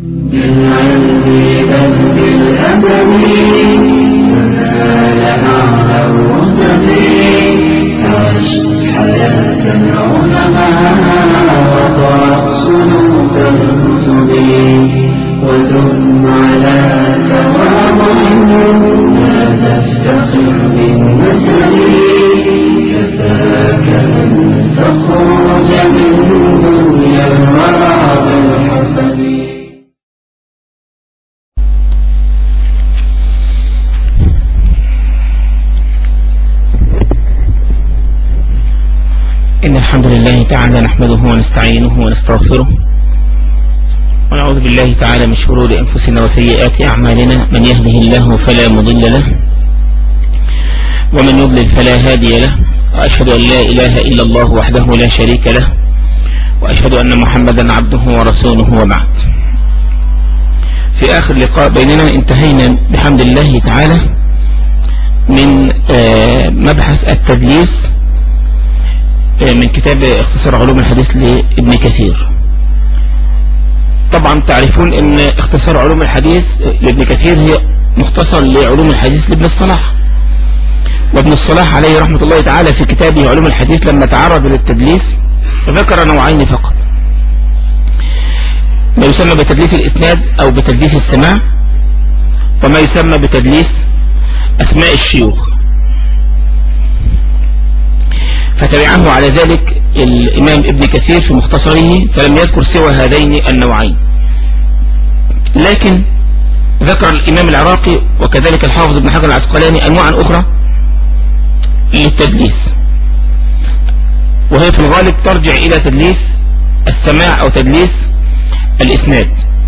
بالعلم بل بالأدب تنال أعلى الرتب عش حياة العلماء وقرأ صنوف الكتب وثم على تواضع لا تفتخر بالنسب كفاك أن تخرج من دنيا الورى بالحسب. إن الحمد لله تعالى نحمده ونستعينه ونستغفره ونعوذ بالله تعالى من شرور أنفسنا وسيئات أعمالنا. من يهده الله فلا مضل له ومن يضلل فلا هادي له، وأشهد أن لا إله إلا الله وحده لا شريك له، وأشهد أن محمدا عبده ورسوله. وبعد، في آخر لقاء بيننا انتهينا بحمد الله تعالى من مبحث التدليس من كتاب اختصار علوم الحديث لابن كثير. طبعا تعرفون ان اختصار علوم الحديث لابن كثير هي مختصر لعلوم الحديث لابن الصلاح، وابن الصلاح عليه رحمة الله تعالى في كتابه علوم الحديث لما تعرض للتدليس ذكر نوعين فقط، ما يسمى بتدليس الاسناد او بتدليس السماع، وما يسمى بتدليس اسماء الشيوخ. فتبعه على ذلك الإمام ابن كثير في مختصره فلم يذكر سوى هذين النوعين، لكن ذكر الإمام العراقي وكذلك الحافظ ابن حجر العسقلاني أنواعا أخرى للتدليس، وهي في الغالب ترجع إلى تدليس السماع أو تدليس الإسناد،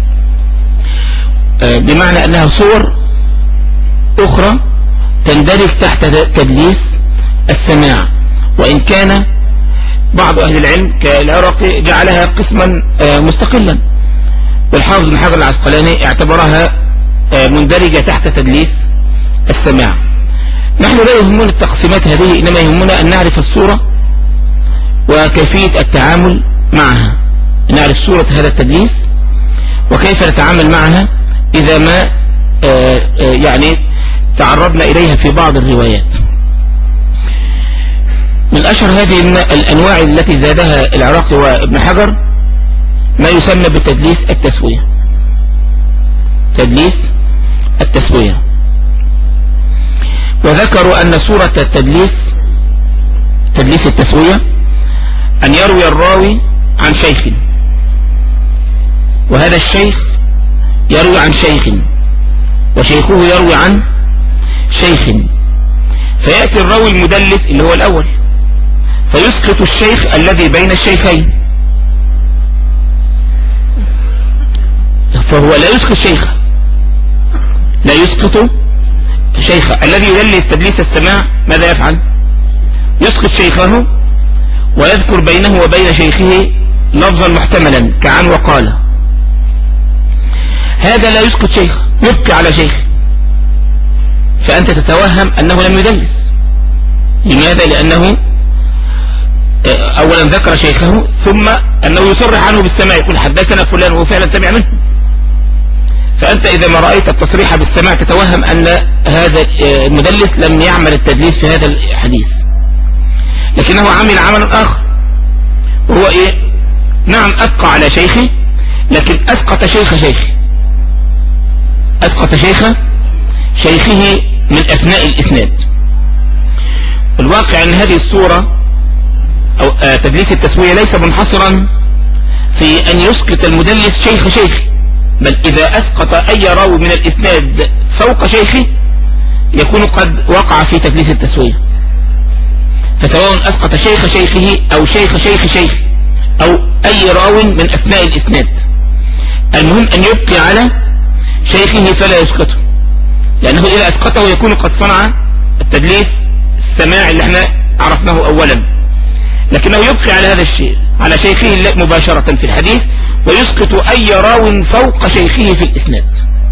بمعنى أنها صور أخرى تندرج تحت تدليس السماع، وإن كان بعض أهل العلم كالعراقي جعلها قسما مستقلا، والحافظ بن حجر العسقلاني اعتبرها مندرجة تحت تدليس السماع. نحن لا يهمنا التقسيمات هذه، إنما يهمنا أن نعرف الصورة وكيفية التعامل معها، نعرف صورة هذا التدليس وكيف نتعامل معها إذا ما يعني تعرضنا إليها في بعض الروايات. من أشهر هذه الأنواع التي زادها العراقي وابن حجر ما يسمى بتدليس التسوية. تدليس التسوية، وذكروا أن صورة تدليس التسوية أن يروي الراوي عن شيخ، وهذا الشيخ يروي عن شيخ، وشيخه يروي عن شيخ، فيأتي الراوي المدلس اللي هو الأول فيسقط الشيخ الذي بين الشيخين، فهو لا يسقط شيخه، لا يسقط شيخه. الذي يدلس تدليس السماع ماذا يفعل؟ يسقط شيخه ويذكر بينه وبين شيخه لفظا محتملا كعن وقال. هذا لا يسقط شيخه، يبقي على شيخه، فأنت تتوهم أنه لم يدلس. لماذا؟ لأنه أولا ذكر شيخه، ثم أنه يصرح عنه بالسماع، يقول حدثنا فلان وهو فعلا سمع منه. فأنت إذا ما رأيت التصريح بالسماع تتوهم أن هذا المدلس لم يعمل التدليس في هذا الحديث، لكنه عمل عملا آخر، وهو إيه؟ نعم أبقى على شيخه، لكن أسقط شيخ شيخه، أسقط شيخه من أثناء الإسناد. الواقع أن هذه الصورة أو تدليس التسوية ليس منحصرا في أن يسقط المدلس شيخ، بل إذا أسقط أي راوي من الإسناد فوق شيخه يكون قد وقع في تدليس التسوية. فسواء أسقط شيخ شيخه أو شيخ أو أي راو من أثناء الإسناد، المهم أن يبقي على شيخه فلا يسقطه، لأنه إذا أسقطه يكون قد صنع التدليس السماع اللي احنا عرفناه أولا، لكنه يبقي على هذا الشيء على شيخه مباشرة في الحديث، ويسقط أي راو فوق شيخه في الإسناد.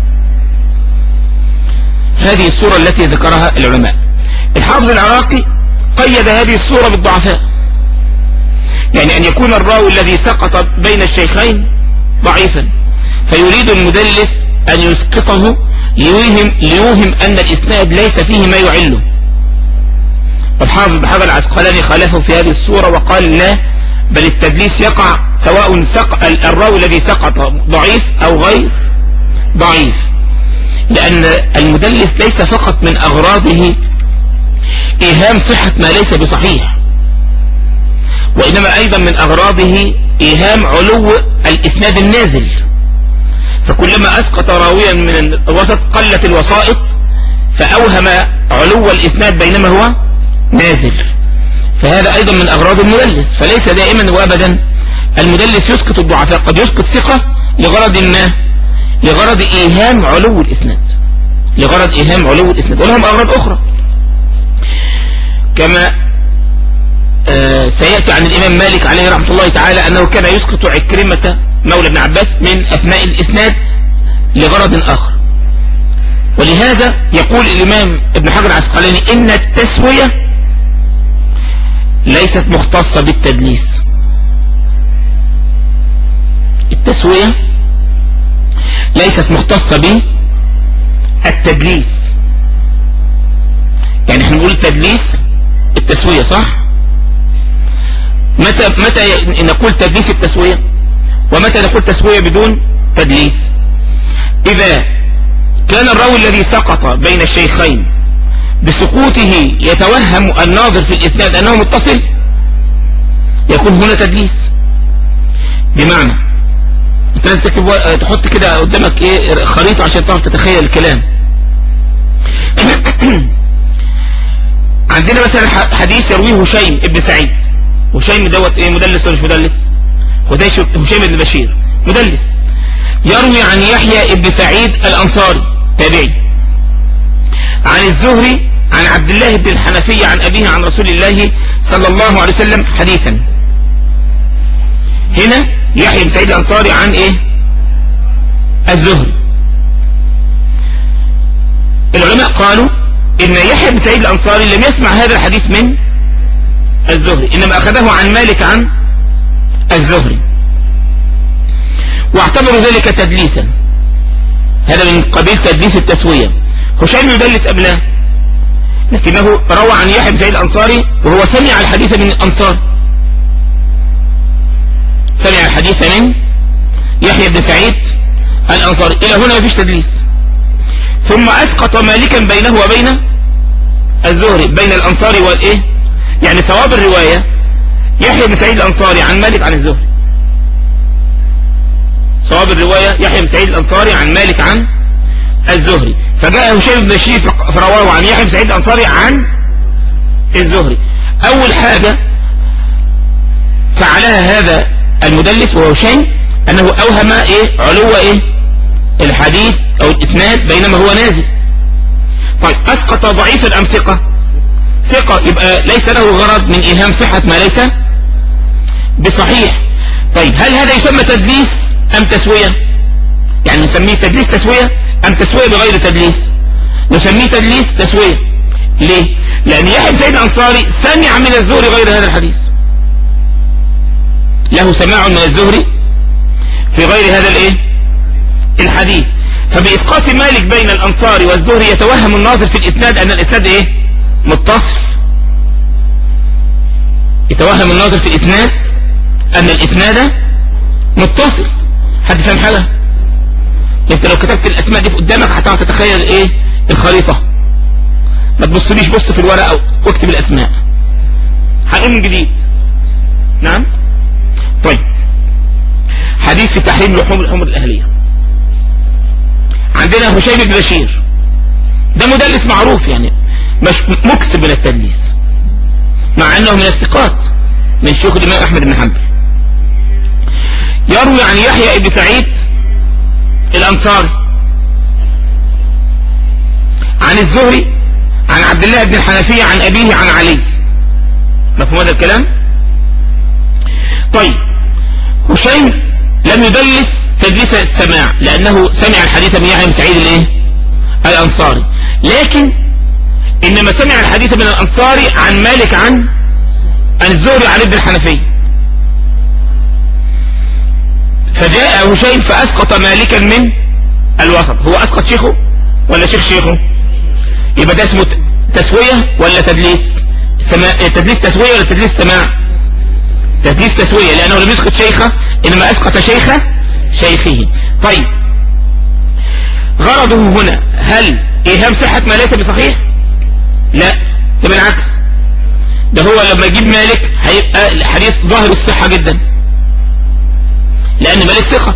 هذه الصورة التي ذكرها العلماء. الحافظ العراقي قيد هذه الصورة بالضعفاء، يعني أن يكون الراوي الذي سقط بين الشيخين ضعيفا، فيريد المدلس ان يسقطه ليوهم ان الاسناد ليس فيه ما يعله. الحافظ بن حجر العسقلاني خالفه في هذه الصورة وقال لا، بل التدليس يقع سواء الراوي الذي سقط ضعيف او غير ضعيف، لان المدلس ليس فقط من اغراضه ايهام صحة ما ليس بصحيح، وانما ايضا من اغراضه ايهام علو الاسناد النازل. فكلما اسقط راويا من الوسط قلت الوسائط فاوهم علو الاسناد بينما هو نازل، فهذا ايضا من اغراض المدلس. فليس دائما وابدا المدلس يسقط الضعفاء، قد يسقط ثقة لغرض ما، لغرض ايهام علو الاسناد، لغرض ايهام علو الاسناد، ولهم اغراض اخرى كما سيأتي عن الامام مالك عليه رحمة الله تعالى انه كان يسقط عكرمة مولى ابن عباس من اثناء الاسناد لغرض اخر. ولهذا يقول الامام ابن حجر العسقلاني ان التسوية ليست مختصة بالتدليس. التسوية ليست مختصة بالتدليس، يعني احنا نقول تدليس التسوية صح؟ متى نقول تدليس التسوية ومتى نقول تسوية بدون تدليس؟ اذا كان الراوي الذي سقط بين الشيخين بسقوطه يتوهم الناظر في الاسناد انه متصل يكون هنا تدليس. بمعنى انت لازم تحط كده قدامك ايه خريطة عشان تعرف تتخيل الكلام. عندنا مثلا حديث يرويه هشيم ابن سعيد. هشيم دوت ايه، مدلس ولا مش مدلس؟ هشيم ابن بشير مدلس. يروي عن يحيى ابن سعيد الانصاري تابعي عن الزهري عن عبد الله بن الحنفية عن أبيه عن رسول الله صلى الله عليه وسلم حديثا. هنا يحيى بن سعيد الأنصاري عن ايه؟ الزهري. العلماء قالوا ان يحيى بن سعيد الأنصاري لم يسمع هذا الحديث من الزهري، انما اخذه عن مالك عن الزهري، واعتبروا ذلك تدليسا. هذا من قبيل تدليس التسوية. هشيم يدلس أبناه، لكنه روى عن يحيى بن سعيد الأنصاري وهو سمع الحديث من الأنصار، سمع الحديث من يحيى بن سعيد الأنصاري. إلى هنا مفيش تدليس. ثم أسقط مالكا بينه وبين الزهري، بين الأنصاري والإيه، يعني ثواب الرواية يحيى بن سعيد الأنصاري عن مالك عن الزهري، صواب الرواية يحيى بن سعيد الأنصاري عن مالك عن الزهري. فجاء هشيم بن بشير فرواه عن يحيى بن سعيد الأنصاري عن الزهري. أول حاجة فعلها هذا المدلس وهو هشيم أنه أوهم إيه، علو إيه الحديث أو الإسناد بينما هو نازل. طيب أسقط ضعيفا أم ثقة؟ ثقة، يبقى ليس له غرض من إيهام صحة ما ليس بصحيح. طيب هل هذا يسمى تدليس أم تسوية؟ يعني نسميه تدليس تسوية أم تسوية بغير تدليس؟ نسميه تدليس تسوية. ليه؟ لأن يحيى بن سعيد الأنصاري سمع من الزهري غير هذا الحديث، له سماع من الزهري في غير هذا الايه الحديث. فبإسقاط مالك بين الأنصاري والزهري يتوهم الناظر في الإسناد أن الإسناد ايه متصل، يتوهم الناظر في الإسناد أن الإسناد متصل. حد فاهم حاجة؟ انت لو كتبت الاسماء دي في قدامك هتعرف تتخيل ايه الخريطة. ما تبصليش، بص في الورقة واكتب الاسماء. هنقول من جديد. نعم. طيب حديث في تحريم لحوم الحمر الاهلية. عندنا هشيم بن بشير، ده مدلس معروف، يعني مش مكسب من التدليس مع انه من الثقات من شيوخ الامام احمد بن حنبل. يروي عن يحيى بن سعيد الأنصاري عن الزهري عن عبد الله بن الحنفية عن أبيه عن علي. مفهوم هذا الكلام؟ طيب هشيم لم يدلس تدليس السماع لأنه سمع الحديث من يحيى بن سعيد الايه الأنصاري، لكن إنما سمع الحديث من الأنصاري عن مالك عن الزهري عن ابن الحنفية. فجاء هشيم فاسقط مالكا من الوسط. هو اسقط شيخه ولا شيخ شيخه؟ يبقى ده اسمه تسوية ولا تدليس؟ تدليس تسوية ولا تدليس سماع؟ تدليس تسوية، لانه لم يسقط شيخه انما اسقط شيخ شيخه. طيب غرضه هنا هل ايهام صحة ما ليس بصحيح؟ لا، ده بالعكس، ده هو لما يجيب مالك هيبقى الحديث ظاهر الصحة جدا لان مالك ثقة،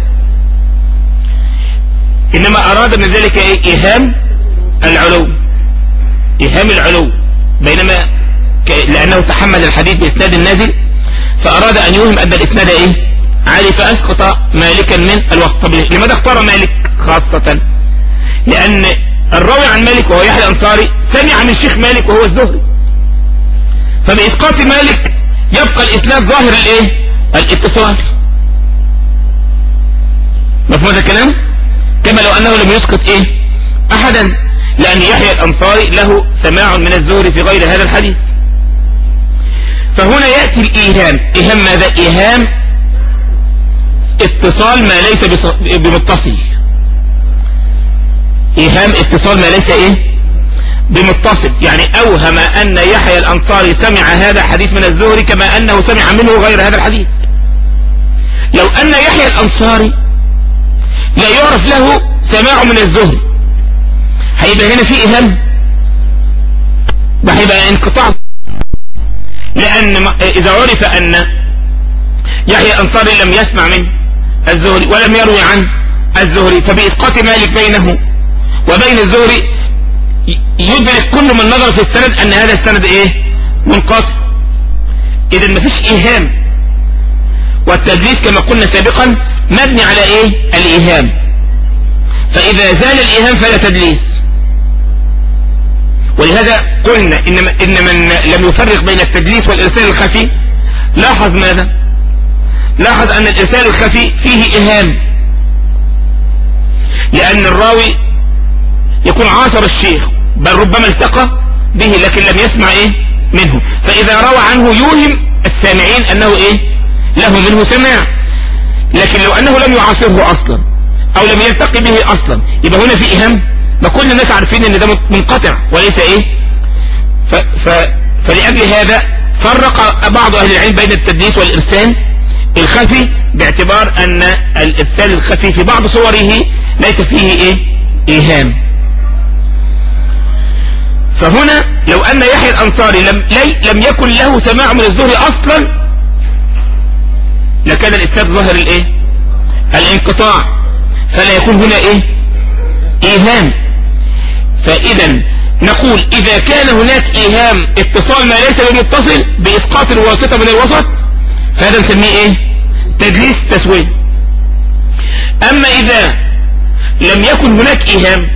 انما اراد من ذلك ايهام العلو، ايهام العلو، بينما لانه تحمل الحديث باسناد النازل فاراد ان يوهم ان الاسناد عالي فاسقط مالكا من الوسط. طب لماذا اختار مالك خاصة؟ لان الراوي عن مالك وهو يحيى الانصاري سمع من شيخ مالك وهو الزهري، فباسقاط مالك يبقى الاسناد ظاهر الاتصال. مفهوم هذا الكلام؟ كما لو انه لم يسقط احدا، لان يحيى الانصاري له سماع من الزهري في غير هذا الحديث. فهنا يأتي الايهام. ايهام ماذا؟ ايهام اتصال ما ليس بمتصل، ايهام اتصال ما ليس بمتصل، يعني اوهم ان يحيى الانصاري سمع هذا الحديث من الزهري كما انه سمع منه غير هذا الحديث. لو ان يحيى الانصاري لا يعرف له سماع من الزهري هيبقى هنا في ايهام، ده هيبقى انقطاع، لان اذا عرف ان يحيى الانصاري لم يسمع من الزهري ولم يروي عن الزهري فبإسقاط مالك بينه وبين الزهري يدرك كل من نظر في السند ان هذا السند منقطع. اذا مفيش ايهام، والتدليس كما قلنا سابقا مبني على الايهام، فاذا زال الايهام فلا تدليس. ولهذا قلنا ان من لم يفرق بين التدليس والارسال الخفي لاحظ ماذا؟ لاحظ ان الارسال الخفي فيه ايهام، لان الراوي يكون عاصر الشيخ بل ربما التقى به لكن لم يسمع منه، فاذا روى عنه يوهم السامعين انه له منه سماع. لكن لو انه لم يعاصره اصلا او لم يلتقي به اصلا يبقى هنا في ايهام، ما كل الناس عارفين ان ده منقطع وليس فلأجل هذا فرق بعض اهل العلم بين التدليس والارسال الخفي، باعتبار ان الارسال الخفي في بعض صوره ليس فيه ايهام. فهنا لو ان يحيى الانصاري لم يكن له سماع من الزهري اصلا لكان الاسناد ظاهر الانقطاع، فلا يكون هنا ايهام. فاذا نقول اذا كان هناك ايهام اتصال ما ليس بمتصل باسقاط الواسطة من الوسط فهذا نسميه تدليس تسوية. اما اذا لم يكن هناك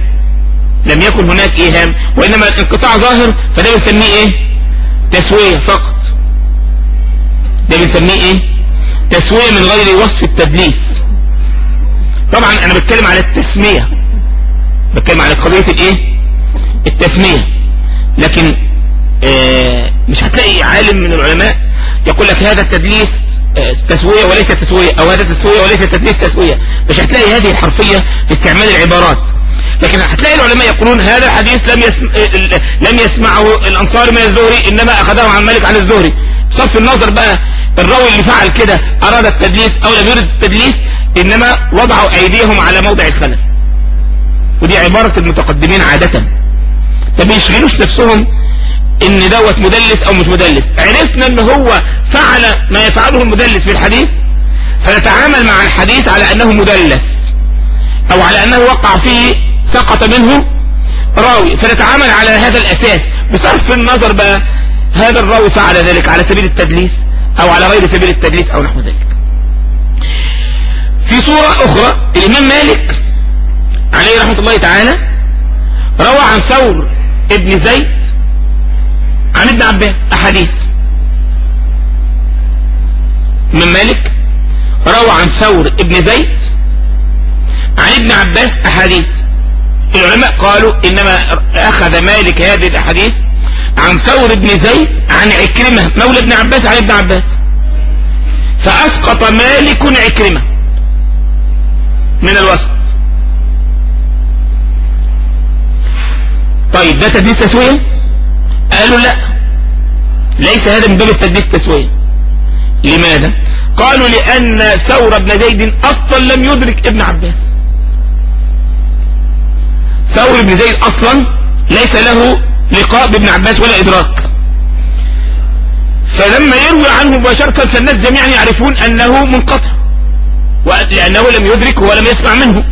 ايهام وانما الانقطاع ظاهر فده بنسميه تسوية فقط، ده بنسميه تسوية من غير وصف التدليس. طبعا انا بتكلم على التسمية، بتكلم على قضية التسمية، لكن مش هتلاقي عالم من العلماء يقول لك هذا التدليس تسوية وليس تسوية، او هذا تسوية وليس تدليس تسوية. مش هتلاقي هذه الحرفية في استعمال العبارات، لكن هتلاقي العلماء يقولون هذا الحديث لم يسمعه الانصاري من الزهري انما اخذه عن مالك عن الزهري. بصرف النظر بقى الراوي اللي فعل كده اراد التدليس او لم يرد التدليس، انما وضعوا ايديهم على موضع الخلل. ودي عبارة المتقدمين عادة، ما بيشغلوش نفسهم ان دوت مدلس او مش مدلس. عرفنا ان هو فعل ما يفعله المدلس في الحديث فنتعامل مع الحديث على انه مدلس او على انه وقع فيه سقط منه راوي، فنتعامل على هذا الاساس بصرف النظر بقى هذا الراوي فعل ذلك على سبيل التدليس او على غير سبيل التدليس او نحو ذلك. في صورة اخرى الامام مالك عليه رحمة الله تعالى روى عن ثور ابن زيد عن ابن عباس احاديث. من مالك روى عن ثور ابن زيد عن ابن عباس احاديث. العلماء قالوا انما اخذ مالك هذه الاحاديث عن ثور ابن زيد عن عكرمة مولى ابن عباس عن ابن عباس، فاسقط مالك عكرمة من الوسط. طيب ده تدليس تسوية؟ قالوا لا، ليس هذا من باب التدليس تسوية. لماذا؟ قالوا لأن ثور بن زيد أصلا لم يدرك ابن عباس. ثور بن زيد أصلا ليس له لقاء بابن عباس ولا إدراك، فلما يروي عنه مباشرة فالناس جميعا يعرفون أنه منقطع، لأنه لم يدرك ولم يسمع منه.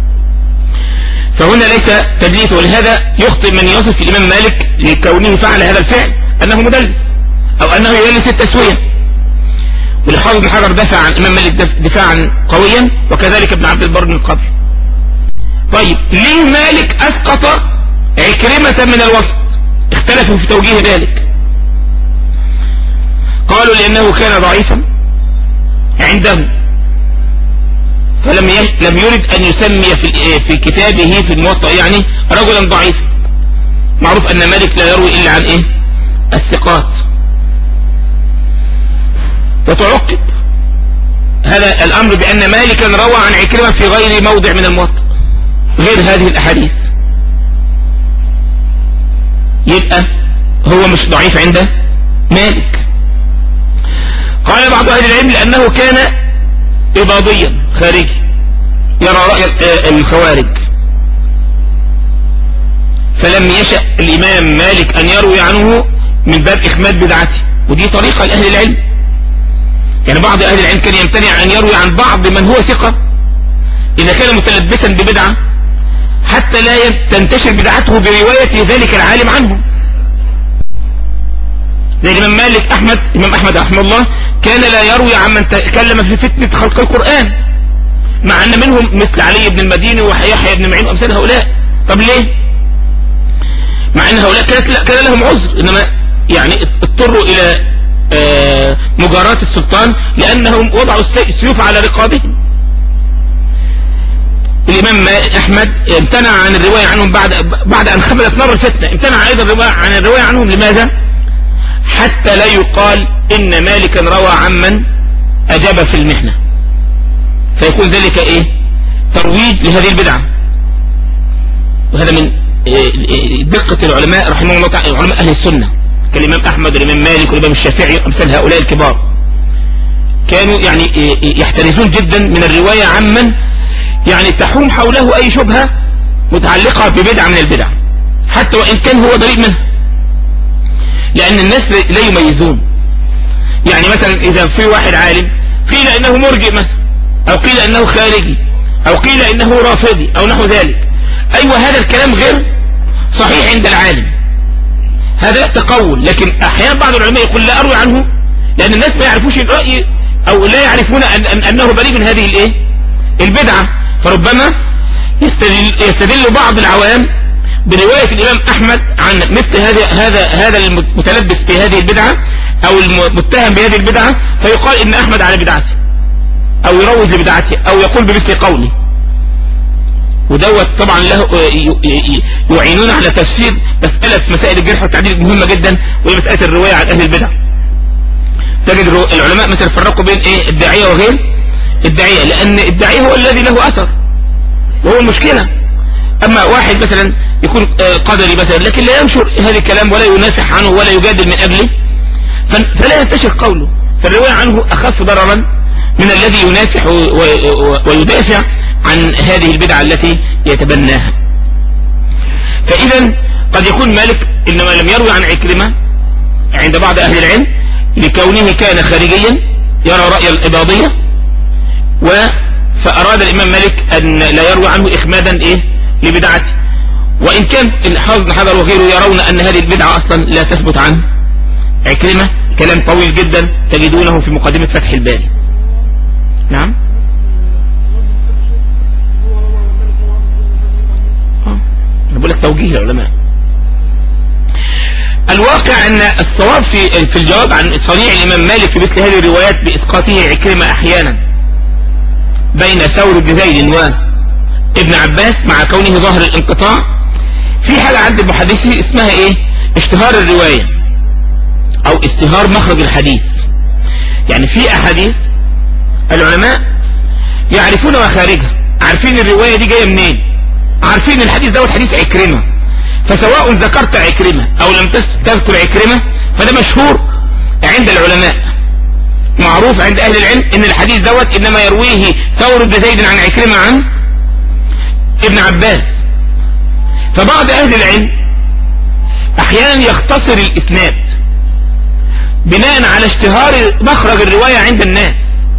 فهنا ليس تدليس، ولهذا يخطئ من يصف الإمام مالك لكونه فعل هذا الفعل أنه مدلس أو أنه يدلس التسوية. والحافظ بن حجر دافع عن الإمام مالك دفاعا قويا، وكذلك ابن عبد البر من قبل. طيب ليه مالك أسقط عكرمة من الوسط؟ اختلفوا في توجيه ذلك. قالوا لأنه كان ضعيفا عنده، فلم يرد أن يسمي في كتابه في الموطأ يعني رجلا ضعيفا. معروف أن مالك لا يروي إلا عن الثقات. وتعقب هذا الأمر بأن مالكا روى عن عكرمة في غير موضع من الموطأ غير هذه الأحاديث، يبقى هو مش ضعيف عند مالك. قال بعض أهل العلم لأنه كان إباضيا خارجي يرى رأي الخوارج، فلم يشأ الإمام مالك أن يروي عنه من باب إخماد بدعته، ودي طريقة لأهل العلم. يعني بعض أهل العلم كان يمتنع أن يروي عن بعض من هو ثقة إذا كان متلبسا ببدعة حتى لا تنتشر بدعته برواية ذلك العالم عنه. زي الإمام مالك الإمام أحمد رحمه الله كان لا يروي عن من تكلم في فتنة خلق القرآن، مع أن منهم مثل علي بن المديني ويحيى بن معين وأمثال هؤلاء. طب ليه؟ مع أن هؤلاء كان لهم عذر، إنما يعني اضطروا إلى مجاراة السلطان لأنهم وضعوا السيوف على رقابهم. الإمام أحمد امتنع عن الرواية عنهم بعد أن خبلت نار الفتنة، امتنع أيضا عن الرواية عنهم. لماذا؟ حتى لا يقال إن مالكا روى عمن أجاب في المحنة، فيكون ذلك ترويج لهذه البدعة. وهذا من دقة العلماء رحمه الله تعالى، علماء أهل السنة كالإمام أحمد والإمام مالك والإمام الشافعي وأمثال هؤلاء الكبار، كانوا يعني يحترزون جدا من الرواية عمن يعني تحوم حوله أي شبهة متعلقة ببدعة من البدع، حتى وإن كان هو بريء منها، لأن الناس لا يميزون. يعني مثلا إذا في واحد عالم قيل إنه مرجئ مثلا، أو قيل إنه خارجي، أو قيل إنه رافضي أو نحو ذلك، أيوة هذا الكلام غير صحيح عند العالم، هذا تقول. لكن أحيانا بعض العلماء يقول لا أروي عنه لأن الناس ما يعرفوش الرأي أو لا يعرفون أنه بريء من هذه البدعة، فربما يستدل بعض العوام برواية الإمام أحمد عن مثل هذا المتلبس بهذه البدعة أو المتهم بهذه البدعة، فيقال إن أحمد على بدعته أو يروج لبدعته أو يقول بمثل قوله. ودوت طبعا له يعينون على تفسير مسائل الجرح والتعديل مهمة جدا، وهي مسألة الرواية عن أهل البدع. تجد العلماء مثلا فرقوا بين الداعية وغير الداعية، لأن الداعية هو الذي له أثر وهو المشكلة. أما واحد مثلا يكون قدري مثلا لكن لا ينشر هذا الكلام ولا ينافح عنه ولا يجادل من أجله، فلا ينتشر قوله، فالرواية عنه أخف ضررا من الذي ينافح ويدافع عن هذه البدعة التي يتبناها. فإذا قد يكون مالك إنما لم يروي عن عكرمة عند بعض أهل العلم لكونه كان خارجيا يرى رأي الإباضية، فأراد الإمام مالك أن لا يروي عنه إخمادا لبدعته، وإن كان الحافظ بن حجر وغيره يرون أن هذه البدعة أصلا لا تثبت عن عكرمة. كلام طويل جدا تجدونه في مقدمة فتح الباري. نعم. أنا بقول لك توجيه العلماء. الواقع أن الصواب في الجواب عن صنيع الإمام مالك في مثل هذه الروايات بإسقاطه عكرمة أحيانا بين ثور بن زيد وابن عباس مع كونه ظاهر الانقطاع، في حاجة عند المحدثين اسمها اشتهار الرواية أو اشتهار مخرج الحديث. يعني في أحاديث العلماء يعرفون مخارجها عارفين الرواية دي جاية منين، عارفين الحديث دوت حديث عكرمة، فسواء ذكرت عكرمة او لم تذكر عكرمة فده مشهور عند العلماء، معروف عند اهل العلم ان الحديث دوت انما يرويه ثور بن زيد عن عكرمة عن ابن عباس. فبعض اهل العلم احيانا يختصر الاسناد بناء على اشتهار مخرج الرواية عند الناس،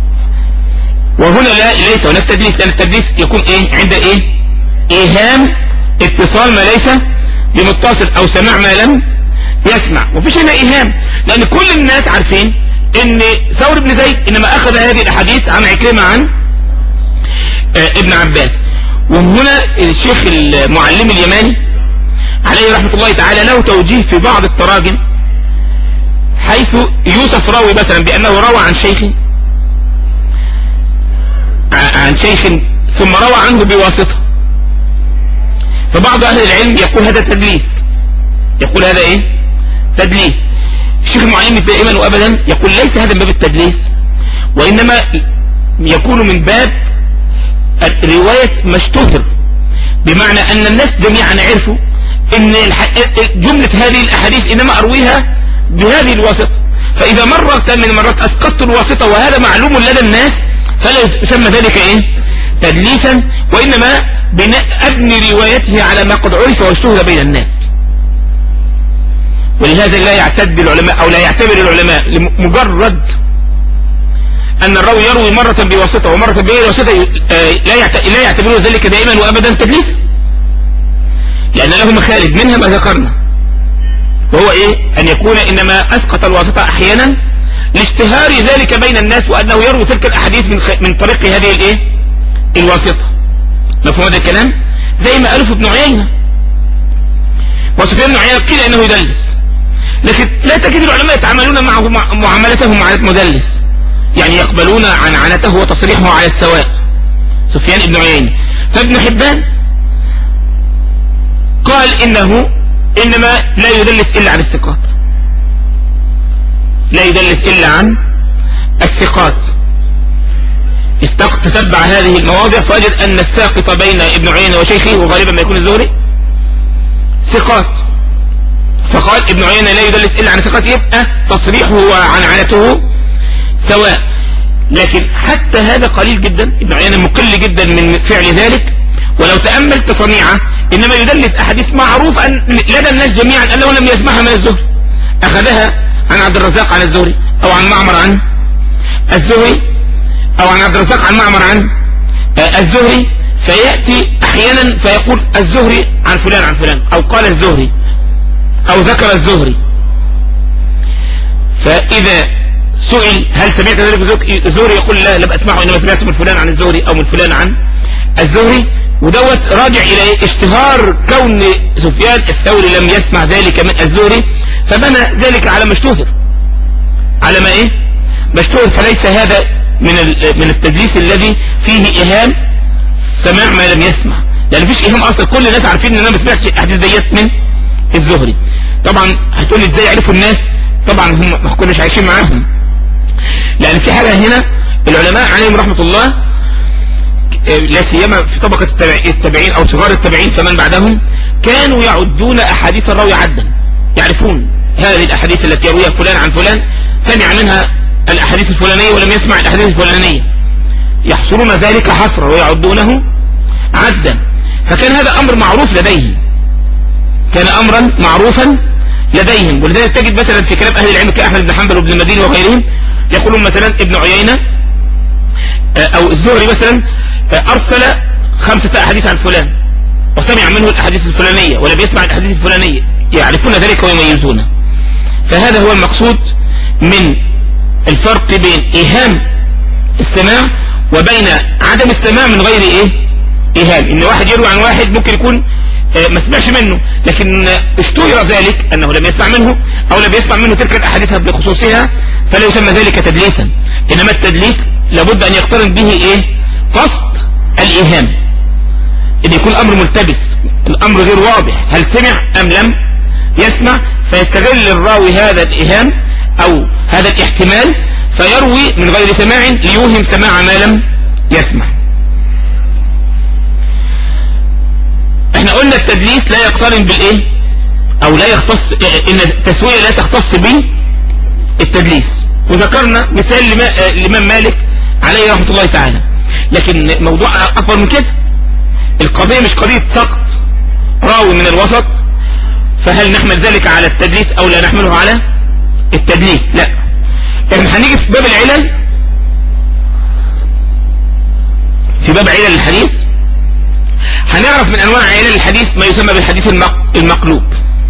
وهنا ليس هناك تدليس، لان التدليس يكون ايه عند ايه ايهام اتصال ما ليس بمتصل او سماع ما لم يسمع، ومفيش هنا ايهام، لان كل الناس عارفين ان ثور بن زيد انما اخذ هذه الاحاديث عن عكرمة عن ابن عباس. وهنا الشيخ المعلم اليماني عليه رحمة الله تعالى له توجيه في بعض التراجم، حيث يوصف راوي مثلا بانه روى عن شيخ ثم روى عنه بواسطة، فبعض اهل العلم يقول هذا تدليس، يقول هذا ايه تدليس. الشيخ المعلم دائما وابدا يقول ليس هذا من باب التدليس، وانما يكون من باب رواية ما اشتهر، بمعنى ان الناس جميعا عرفوا ان جملة هذه الاحاديث انما ارويها بهذه الواسطة، فاذا مرة من المرات اسقطت الواسطة وهذا معلوم لدى الناس فلا يسمى ذلك ايه تدليسا، وانما ابني روايته على ما قد عرف واشتهر بين الناس. ولهذا لا يعتد العلماء او لا يعتبر العلماء لمجرد ان الراوي يروي مرة بواسطة ومرة بغير واسطة لا يعتبرون ذلك دائما وابدا تدليسا، لان له مخارج منها ما ذكرنا، وهو ايه ان يكون انما اسقط الواسطة احيانا لاشتهار ذلك بين الناس، وانه يروي تلك الاحاديث من طريق هذه الايه الواسطة. مفهوم هذا الكلام؟ زي ما قالوا في ابن عيينة، وسفيان بن عيينة قيل انه يدلس، لكن لا تجد العلماء يتعاملون معه معاملته مع المدلس، يعني يقبلون عنعنته وتصريحه على السواء، سفيان بن عيينة. فابن حبان قال انما لا يدلس الا عن الثقات، لا يدلس الا عن الثقات. تتبع هذه المواضع فوجد ان الساقط بين ابن عيينة وشيخه وغالبا ما يكون الزهري ثقات، فقال ابن عيينة لا يدلس الا عن ثقات، يبقى تصريحه وعنعنته سواء. لكن حتى هذا قليل جدا، ابن عيينة مقل جدا من فعل ذلك، ولو تأملت صنيعه انما يدلس احاديث معروف لدى الناس جميعا انه لم يسمعها من الزهري، اخذها عن عبد الرزاق عن الزهري او عن معمر عن الزهري او عن عبد الرزاق عن معمر عن الزهري، فيأتي احيانا فيقول الزهري عن فلان عن فلان، او قال الزهري او ذكر الزهري. فاذا سئل هل سمعت ذلك الزهري يقول لا لم اسمعه، انما سمعت من فلان عن الزهري او من فلان عن الزهري. ودوت راجع الى اشتهار كون سفيان الثوري لم يسمع ذلك من الزهري، فبنى ذلك على مشتهر، على ما ايه مشتهر. فليس هذا من التدليس الذي فيه ايهام سماع ما لم يسمع، لان مفيش ايهام اصلا، كل الناس عارفين ان انا ما سمعتش احاديث ديت من الزهري. طبعا هتقول ازاي يعرفوا الناس؟ طبعا هم ما كناش عايشين معاهم، لان في حاجة هنا العلماء عليهم رحمة الله لا سيما في طبقة التابعين او صغار التابعين فمن بعدهم، كانوا يعدون احاديث الراوي عدا، يعرفون هذه الاحاديث التي يرويها فلان عن فلان سمع منها الاحاديث الفلانية ولم يسمع الاحاديث الفلانية، يحصرون ذلك حصرا ويعدونه عدا. فكان هذا امر معروف لديهم، كان امرا معروفا لديهم. ولذلك تجد مثلا في كلام اهل العلم كأحمد بن حنبل وابن المديني وغيرهم يقولون مثلا ابن عيينة او الزهري مثلا ارسل 5 احاديث عن فلان وسمع منه الاحاديث الفلانية ولم يسمع الاحاديث الفلانية، يعرفون ذلك ويميزونه. فهذا هو المقصود من الفرق بين ايهام السماع وبين عدم السماع من غير ايهام. ان واحد يروي عن واحد ممكن يكون ما سمعش منه، لكن اشتهر ذلك انه لم يسمع منه او لم يسمع منه تلك الاحاديث بخصوصها، فلا يسمى ذلك تدليسا. انما التدليس لابد ان يقترن به قصد الايهام، ان يكون الامر ملتبس، الامر غير واضح، هل سمع ام لم يسمع، فيستغل الراوي هذا الايهام او هذا الاحتمال فيروي من غير سماع ليوهم سماع ما لم يسمع. وقلنا التدليس لا يقترن بالايه او لا يختص، ان التسوية لا تختص بالتدليس، وذكرنا مثال لإمام مالك عليه رحمة الله تعالى. لكن موضوع اكبر من كده، القضية مش قضية سقط راوي من الوسط فهل نحمل ذلك على التدليس او لا نحمله على التدليس، لا. لكن هنيجي في باب العلل، في باب علل الحديث هنعرف من انواع علل الحديث ما يسمى بالحديث المقلوب،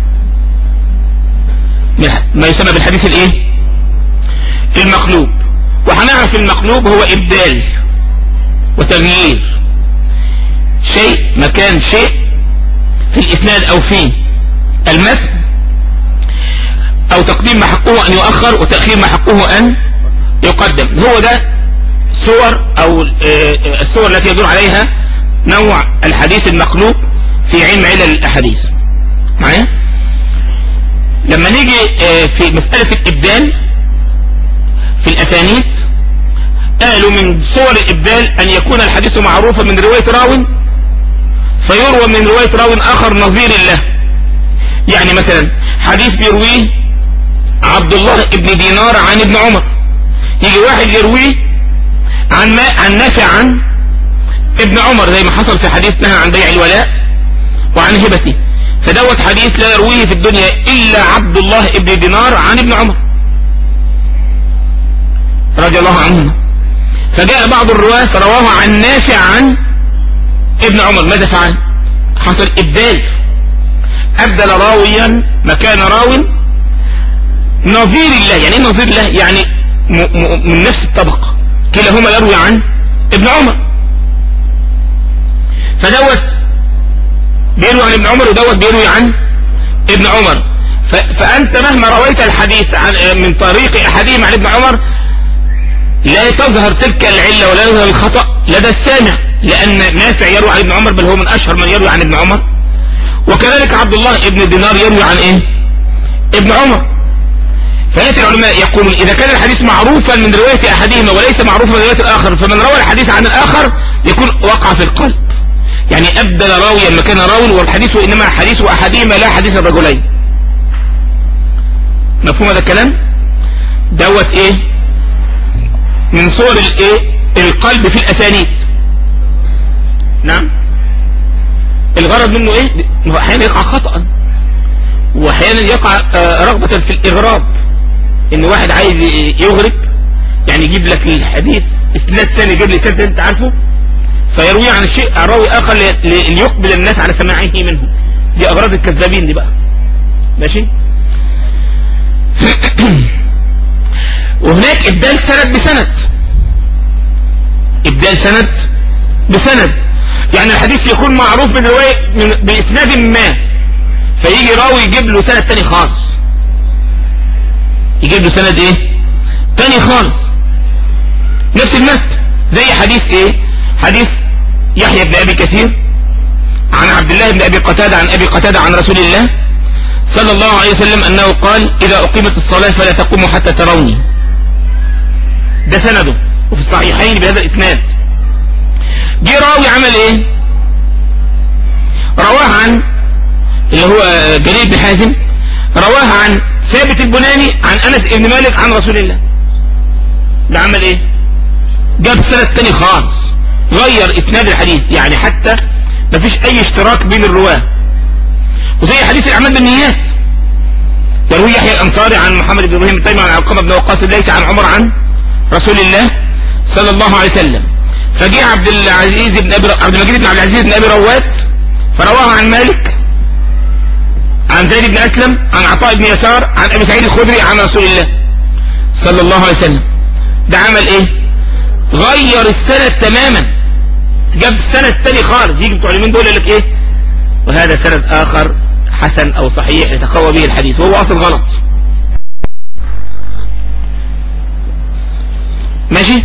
ما يسمى بالحديث الايه المقلوب. وهنعرف المقلوب هو ابدال وتغيير شيء مكان شيء في الاسناد او في المتن، او تقديم ما حقه ان يؤخر وتأخير ما حقه ان يقدم. هو ده صور او الصور التي يدور عليها نوع الحديث المقلوب في علم علل الاحاديث. معايا؟ لما نيجي في مسألة الابدال في الاسانيد، قالوا من صور الابدال ان يكون الحديث معروفا من رواية راو فيروى من رواية راو اخر نظير له. يعني مثلا حديث بيرويه عبد الله ابن دينار عن ابن عمر، يجي واحد يرويه عن نافع عن ابن عمر، زي ما حصل في حديث نهى عن بيع الولاء وعن هبته، فدوت حديث لا يرويه في الدنيا الا عبد الله ابن دينار عن ابن عمر رضي الله عنهما. فجاء بعض الرواة فرواه عن نافع عن ابن عمر، ماذا فعل؟ حصل ابدال، ابدل راويا مكان راو نظير الله. يعني ايه نظير الله؟ يعني من نفس الطبقة، كلاهما يروي عن ابن عمر، فدوت بيروي عن ابن عمر ودوت بيروي عن ابن عمر. فانت مهما رويت الحديث من طريق احدهما عن ابن عمر لا تظهر تلك العلة ولا يظهر الخطأ لدى السامع، لان نافع يروي عن ابن عمر، بل هو من اشهر من يروي عن ابن عمر. وكذلك عبد الله ابن دينار يروي عن ايه؟ ابن عمر. فيأتي العلماء يقولون اذا كان الحديث معروفا من رواية احدهما وليس معروفا من رواية الاخر، فمن روى الحديث عن الاخر يكون وقع في القلب، يعني ابدل راويا مكان راوي، والحديث انما حديث احدهما لا حديث الرجلين. مفهوم هذا الكلام؟ دوت ايه من صور الايه القلب في الاسانيد. نعم، الغرض منه ايه؟ احيانا يقع خطأ، واحيانا يقع رغبة في الاغراب، ان واحد عايز يغرب، يعني يجيب لك الحديث اسناد ثاني، يجيب لي سند انت عارفه فيروي عن الشيء عن راوي اخر ليقبل الناس على سماعه منه. دي اغراض الكذابين دي بقى، ماشي. وهناك ابدال سند بسند، ابدال سند بسند، يعني الحديث يكون معروف من رواية باسناد ما، فيجي راوي يجيب له سند تاني خالص، يجيب له سند ايه تاني خالص نفس المتن. زي حديث ايه؟ حديث يحيى بن ابي كثير عن عبد الله بن ابي قتادة عن ابي قتادة عن رسول الله صلى الله عليه وسلم انه قال اذا اقيمت الصلاة فلا تقوموا حتى تروني. ده سنده وفي الصحيحين بهذا الاسناد. جه راوي عمل ايه؟ رواه عن اللي هو جرير بن حازم، رواه عن ثابت البناني عن انس بن مالك عن رسول الله. ده عمل ايه؟ جاب سند تاني خالص، غير اسناد الحديث، يعني حتى مفيش اي اشتراك بين الرواه. وزي حديث الاعمال بالنيات، يروي يحيى الانصاري عن محمد بن ابراهيم التيمي عن علقمة بن وقاص الليثي عن عمر عن رسول الله صلى الله عليه وسلم. فجاء عبد المجيد بن عبد العزيز بن ابي روات فرواه عن مالك عن زيد بن اسلم عن عطاء بن يسار عن ابي سعيد الخدري عن رسول الله صلى الله عليه وسلم. ده عمل ايه؟ غير السند تماما، جاب سند تاني خالص. يجي بتوع اليمين دول يقول لك ايه؟ وهذا سند اخر حسن او صحيح يتقوى به الحديث، وهو اصل غلط. ماشي.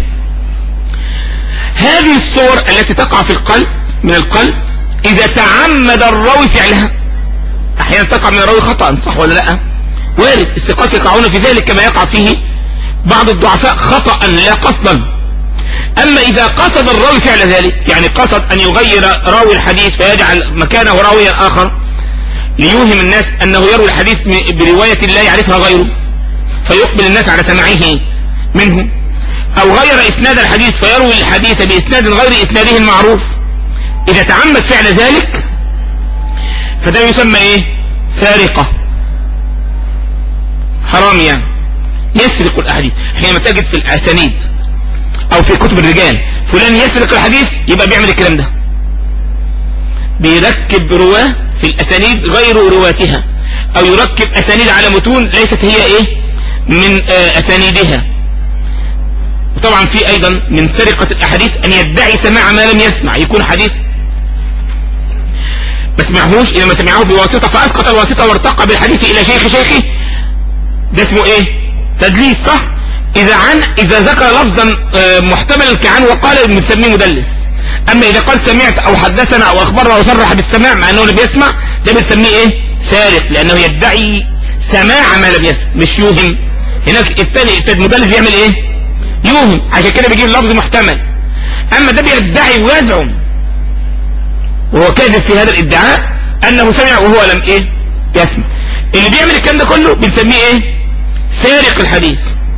هذه الصور التي تقع في القلب من القلب اذا تعمد الراوي فعلها، احيانا تقع من الراوي خطأ، صح ولا لا؟ وارد، الثقات يقعون في ذلك كما يقع فيه بعض الضعفاء خطأ لا قصدا. اما اذا قصد الراوي فعل ذلك، يعني قصد ان يغير راوي الحديث فيجعل مكانه راويا اخر ليوهم الناس انه يروي الحديث برواية لا يعرفها غيره فيقبل الناس على سماعه منه، او غير اسناد الحديث فيروي الحديث باسناد غير اسناده المعروف، اذا تعمد فعل ذلك فده يسمى ايه؟ سارقة، حرام يعني، يسرق الاحاديث. حينما تجد في الاسانيد او في كتب الرجال فلان يسرق الحديث يبقى بيعمل الكلام ده، بيركب رواه في الاسانيد غير رواتها، او يركب اسانيد على متون ليست هي ايه من اسانيدها. وطبعا في ايضا من سرقة الاحاديث ان يدعي سماع ما لم يسمع، يكون حديث ما سمعهوش، اذا ما سمعه بواسطة فاسقط الواسطة وارتقى بالحديث الى شيخ شيخه، ده اسمه ايه؟ تدليس، صح؟ اذا ذكر لفظا محتملا كعن وقال بنسميه مدلس. اما اذا قال سمعت او حدثنا او اخبرنا وصرح بالسماع مع انه اللي بيسمع، ده بنسميه ايه؟ سارق، لانه يدعي سماع ما لم يسمع مش يوهم. هناك الثاني المدلس بيعمل ايه؟ يوهم، عشان كده بيجيب لفظ محتمل. اما ده بيدعي ويزعم وهو كاذب في هذا الادعاء انه سمع وهو لم ايه؟ يسمع. اللي بيعمل الكلام ده كله بنسميه ايه؟ سارق الحديث،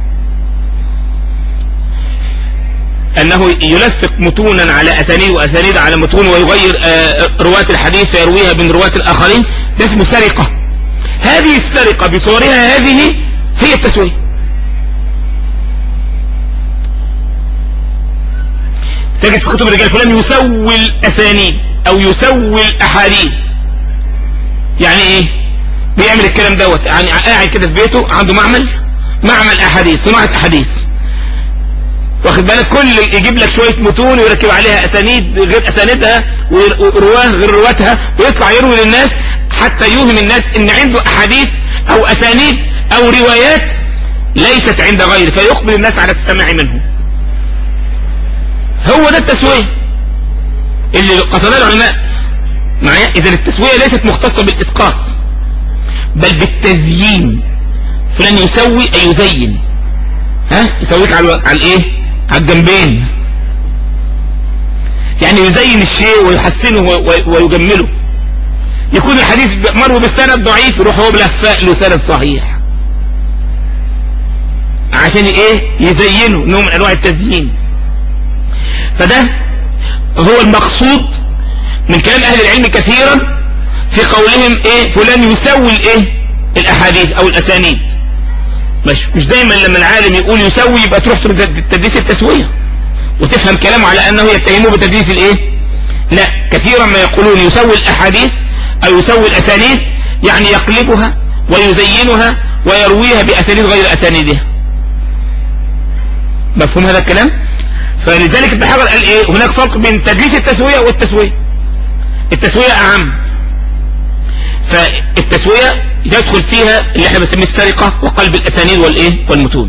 انه يلفق متونا على اسانيد واسانيد على متون ويغير رواة الحديث فيرويها من رواة الاخرين، ده اسمه سرقة. هذه السرقة بصورها هذه هي التسوية. تجد في كتب الرجال فلان يسوي الاسانيد او يسوي الاحاديث، يعني ايه؟ بيعمل الكلام دوت، يعني قاعد كده في بيته عنده معمل احاديث، صناعة احاديث، واخد بالك، كل يجيب لك شوية متون ويركب عليها اسانيد غير اسانيدها ورواه غير رواتها، ويطلع يروي للناس حتى يوهم الناس ان عنده احاديث او اسانيد او روايات ليست عند غيره، فيقبل الناس على السماع منه. هو ده التسوية اللي قصدها العلماء معايا. اذا التسوية ليست مختصة بالاسقاط بل بالتزيين. فلان يسوي اي يزين، يسويك على الايه؟ على الجنبين، يعني يزين الشيء ويحسنه ويجمله. يكون الحديث مروي بالسند ضعيف يروح هو بلفاء له سند صحيح عشان ايه؟ يزينه، نوع من انواع التزيين. فده هو المقصود من كلام اهل العلم كثيرا في قولهم ايه؟ فلان يسوي الايه؟ الاحاديث او الاسانيد. مش دايما لما العالم يقول يسوي يبقى تروح تدريس التسوية وتفهم كلامه على انه يتهمه بتدريس الايه؟ لا، كثيرا ما يقولون يسوي الاحاديث او يسوي الاسانيد، يعني يقلبها ويزينها ويرويها باسانيد غير اسانيدها. مفهوم هذا الكلام؟ فلذلك ابن حجر قال ايه؟ هناك فرق بين تدريس التسوية والتسوية. التسوية اعم، فالتسوية يدخل فيها اللي احنا بنسميه السرقة وقلب الاسانيد والايه؟ والمتون.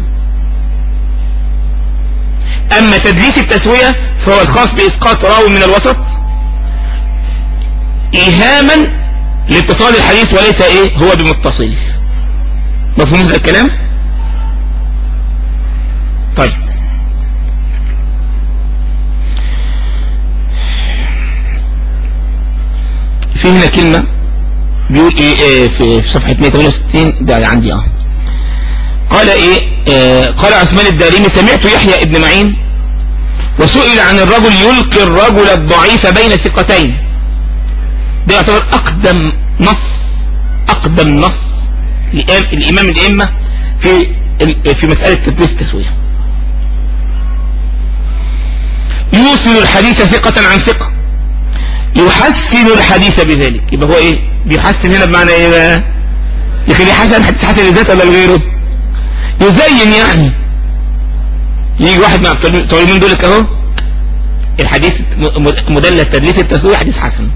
اما تدريس التسوية فهو الخاص باسقاط راوي من الوسط ايهاما لاتصال الحديث وليس ايه؟ هو بمتصل. مفهوم هذا الكلام؟ طيب، في هنا كلمة بيقول ايه في صفحة 168 ده عندي قال ايه؟ قال عثمان الدارمي: سمعت يحيى ابن معين وسئل عن الرجل يلقي الرجل الضعيف بين ثقتين. ده يعتبر اقدم نص الامام الائمة في مسألة تدريس التسوية. يوصل الحديث ثقة عن ثقة، يحسن الحديث بذلك. يبقى هو ايه؟ بيحسن هنا بمعنى ايه بقى؟ لكن يحسن حديث حسن لذاته ولا لغيره؟ يزين، يعني يجي واحد مع بتوع اليومين دول اهو الحديث مدلس تدليس التسوية حديث حسن.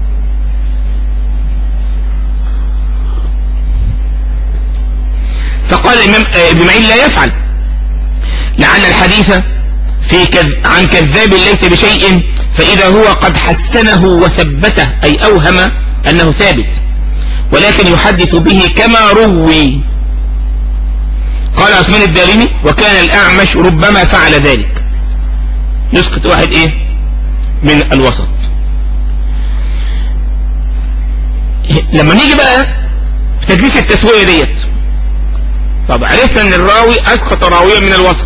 فقال الامام ابن معين: لا يفعل، لعل الحديث عن كذاب ليس بشيء، فإذا هو قد حسنه وثبته أي أوهم أنه ثابت، ولكن يحدث به كما روي. قال عثمان الدارمي: وكان الأعمش ربما فعل ذلك. نسقط واحد ايه من الوسط. لما نيجي بقى في تدليس التسوية ديت، طب عرفنا ان الراوي اسقط راويا من الوسط،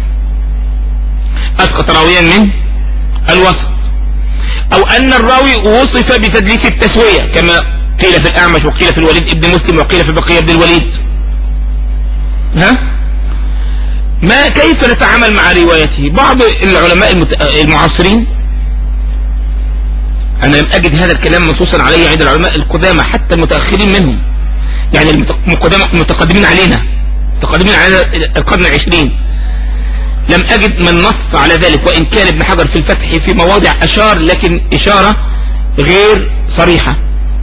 اسقط راويا من الوسط، او ان الراوي وصف بتدليس التسوية كما قيل في الاعمش وقيل في الوليد ابن مسلم وقيل في بقية ابن الوليد. ما كيف نتعامل مع روايته؟ بعض العلماء المعاصرين، انا لم اجد هذا الكلام منصوصا عليه عند العلماء القدامى حتى المتأخرين منهم، يعني المتقدمين علينا، متقدمين على القرن العشرين، لم اجد من نص على ذلك، وان كان ابن حجر في الفتح في مواضع اشار لكن اشارة غير صريحة.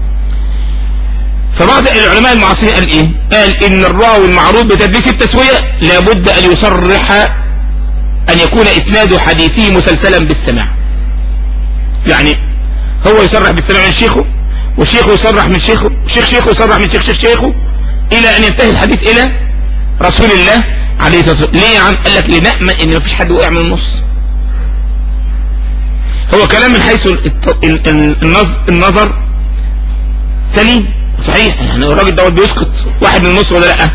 فبعض العلماء المعاصرين قال ايه؟ قال ان الراوي المعروف بتدليس التسوية لابد ان يصرح ان يكون اسناد حديثه مسلسلا بالسماع، يعني هو يصرح بالسماع من شيخه، وشيخه يصرح من شيخه، شيخه يصرح من شيخه، الى ان ينتهي الحديث الى رسول الله عليه الصلاة والسلام. ليه يا عم؟ قال لك لنأمن ان مفيش حد وقع من النص. هو كلام من حيث النظر سليم صحيح، يعني الراجل دوت بيسقط واحد من النص ولا لا؟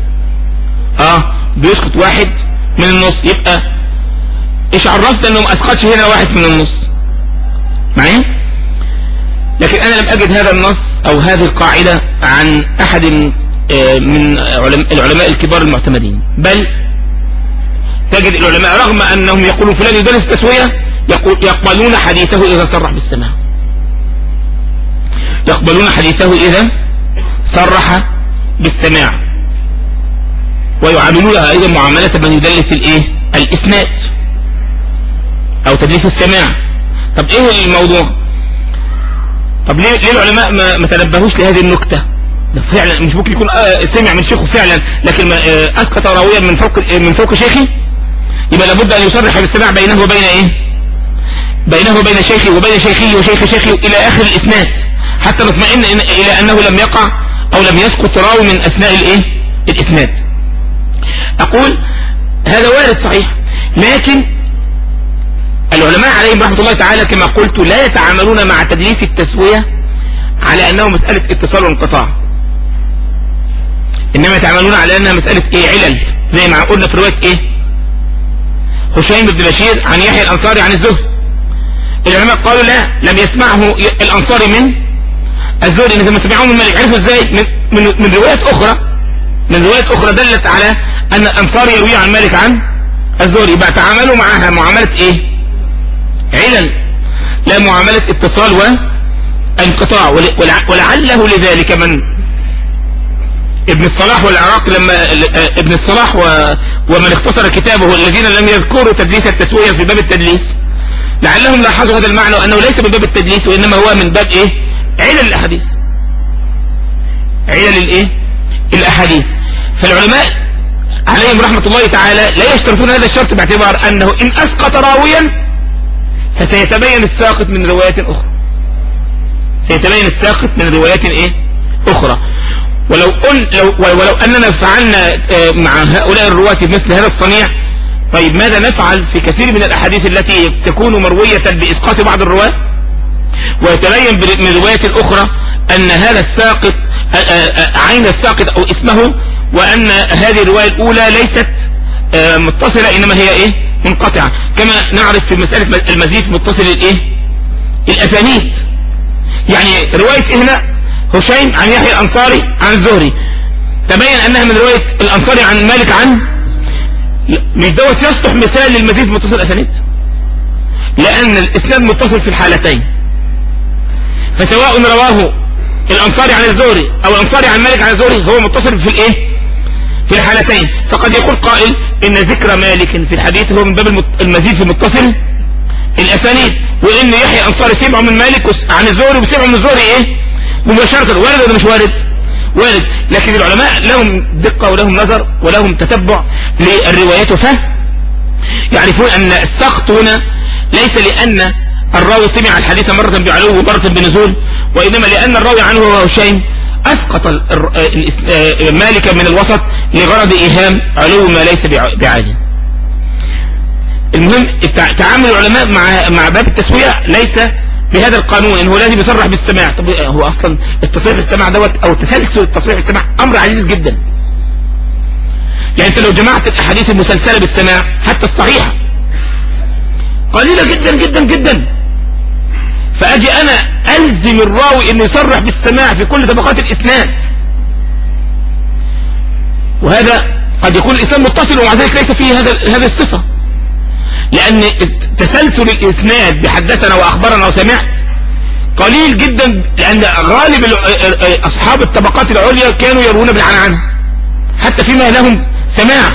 بيسقط واحد من النص، يبقى ايش عرفت انه ما اسقطش هنا واحد من النص معايا؟ لكن انا لم اجد هذا النص او هذه القاعدة عن احد من العلماء الكبار المعتمدين، بل تجد العلماء رغم انهم يقولون فلان يدرس تسوية يقبلون حديثه اذا صرح بالسماع، يقبلون حديثه اذا صرح بالسماع، ويعاملونها ايضا معاملة من يدلس الاسناد او تدليس السماع. طب ايه الموضوع؟ طب ليه العلماء ما تنبهوش لهذه النكتة؟ ده فعلا مش ممكن يكون سمع من شيخه فعلا لكن اسقط راويا من فوق شيخه، يبقى لابد ان يصرح بالسماع بينه وبين بينه وبين شيخه وبين شيخه وشيخ شيخه الى اخر الاسناد، حتى نطمئن الى انه لم يقع او لم يسقط راوي من اثناء الاسناد. اقول هذا وارد صحيح، لكن العلماء عليهم رحمة الله تعالى كما قلت لا يتعاملون مع تدليس التسوية على انه مسألة اتصال وانقطاع، انما يتعاملون على انها مسألة علل، زي ما قلنا في رواية هشيم بن بشير عن يحيى الانصاري عن الزهري. العلماء قالوا لا، لم يسمعه الانصاري من الزهري، انما سمعوه من مالك. عرفوا ازاي؟ من روايات اخرى دلت على ان الانصاري يروي عن مالك عن الزهري، يبقى تعاملوا معها معاملة علل لا معاملة اتصال وانقطاع. ولعله لذلك من ابن الصلاح والعراق، لما ابن الصلاح ومن اختصر كتابه الذين لم يذكروا تدليس التسوية في باب التدليس، لعلهم لاحظوا هذا المعنى انه ليس من باب التدليس وانما هو من باب علل الاحاديث، علل الاحاديث. فالعلماء عليهم رحمة الله تعالى لا يشترطون هذا الشرط باعتبار انه ان اسقط راويا فسيتبين الساقط من روايات اخرى، سيتبين الساقط من روايات اخرى. ولو اننا فعلنا مع هؤلاء الرواة مثل هذا الصنيع، طيب ماذا نفعل في كثير من الاحاديث التي تكون مروية باسقاط بعض الرواة ويتبين من رواية اخرى ان هذا الساقط عين الساقط او اسمه، وان هذه الرواية الاولى ليست متصلة انما هي منقطعة، كما نعرف في مسألة المزيد متصل الاسانيد. يعني رواية هنا هشيم عن يحيى الانصاري عن الزهري تبين انها من رواية الانصاري عن مالك عن، مش دوت يصلح مثال للمزيد متصل الاسانيد، لان الاسناد متصل في الحالتين، فسواء رواه الانصاري عن الزهري او الانصاري عن مالك عن الزهري هو متصل في في الحالتين. فقد يقول قائل ان ذكر مالك في الحديث هو من باب المزيد في متصل الاسانيد، وان يحيى الانصاري سمعه من مالك عن الزهري وسمعه من الزهري مباشرة. وارد ولا مش وارد؟ وارد. لكن العلماء لهم دقة ولهم نظر ولهم تتبع للروايات وفهم، يعرفون ان السقط هنا ليس لان الراوي سمع الحديث مرة بعلو ومرة بنزول، وانما لان الراوي عنه هو هشيم اسقط مالكا من الوسط لغرض ايهام علو ما ليس بعالي. المهم تعامل العلماء مع باب التسوية ليس بهذا القانون ان هو لازم يصرح بالسماع. طب هو اصلا التصريح بالسماع دوت او تسلسل التصريح بالسماع امر عزيز جدا. يعني انت لو جمعت الاحاديث المسلسلة بالسماع حتى الصحيحة قليلة جدا جدا جدا، فاجي انا الزم الراوي انه يصرح بالسماع في كل طبقات الاسناد، وهذا قد يكون الاسناد متصل ومع ذلك ليس فيه هذه الصفة، لان تسلسل الاسناد بحدثنا واخبرنا وسمعت قليل جدا، لان غالب اصحاب الطبقات العليا كانوا يروون بالعنعنة حتى فيما لهم سماع.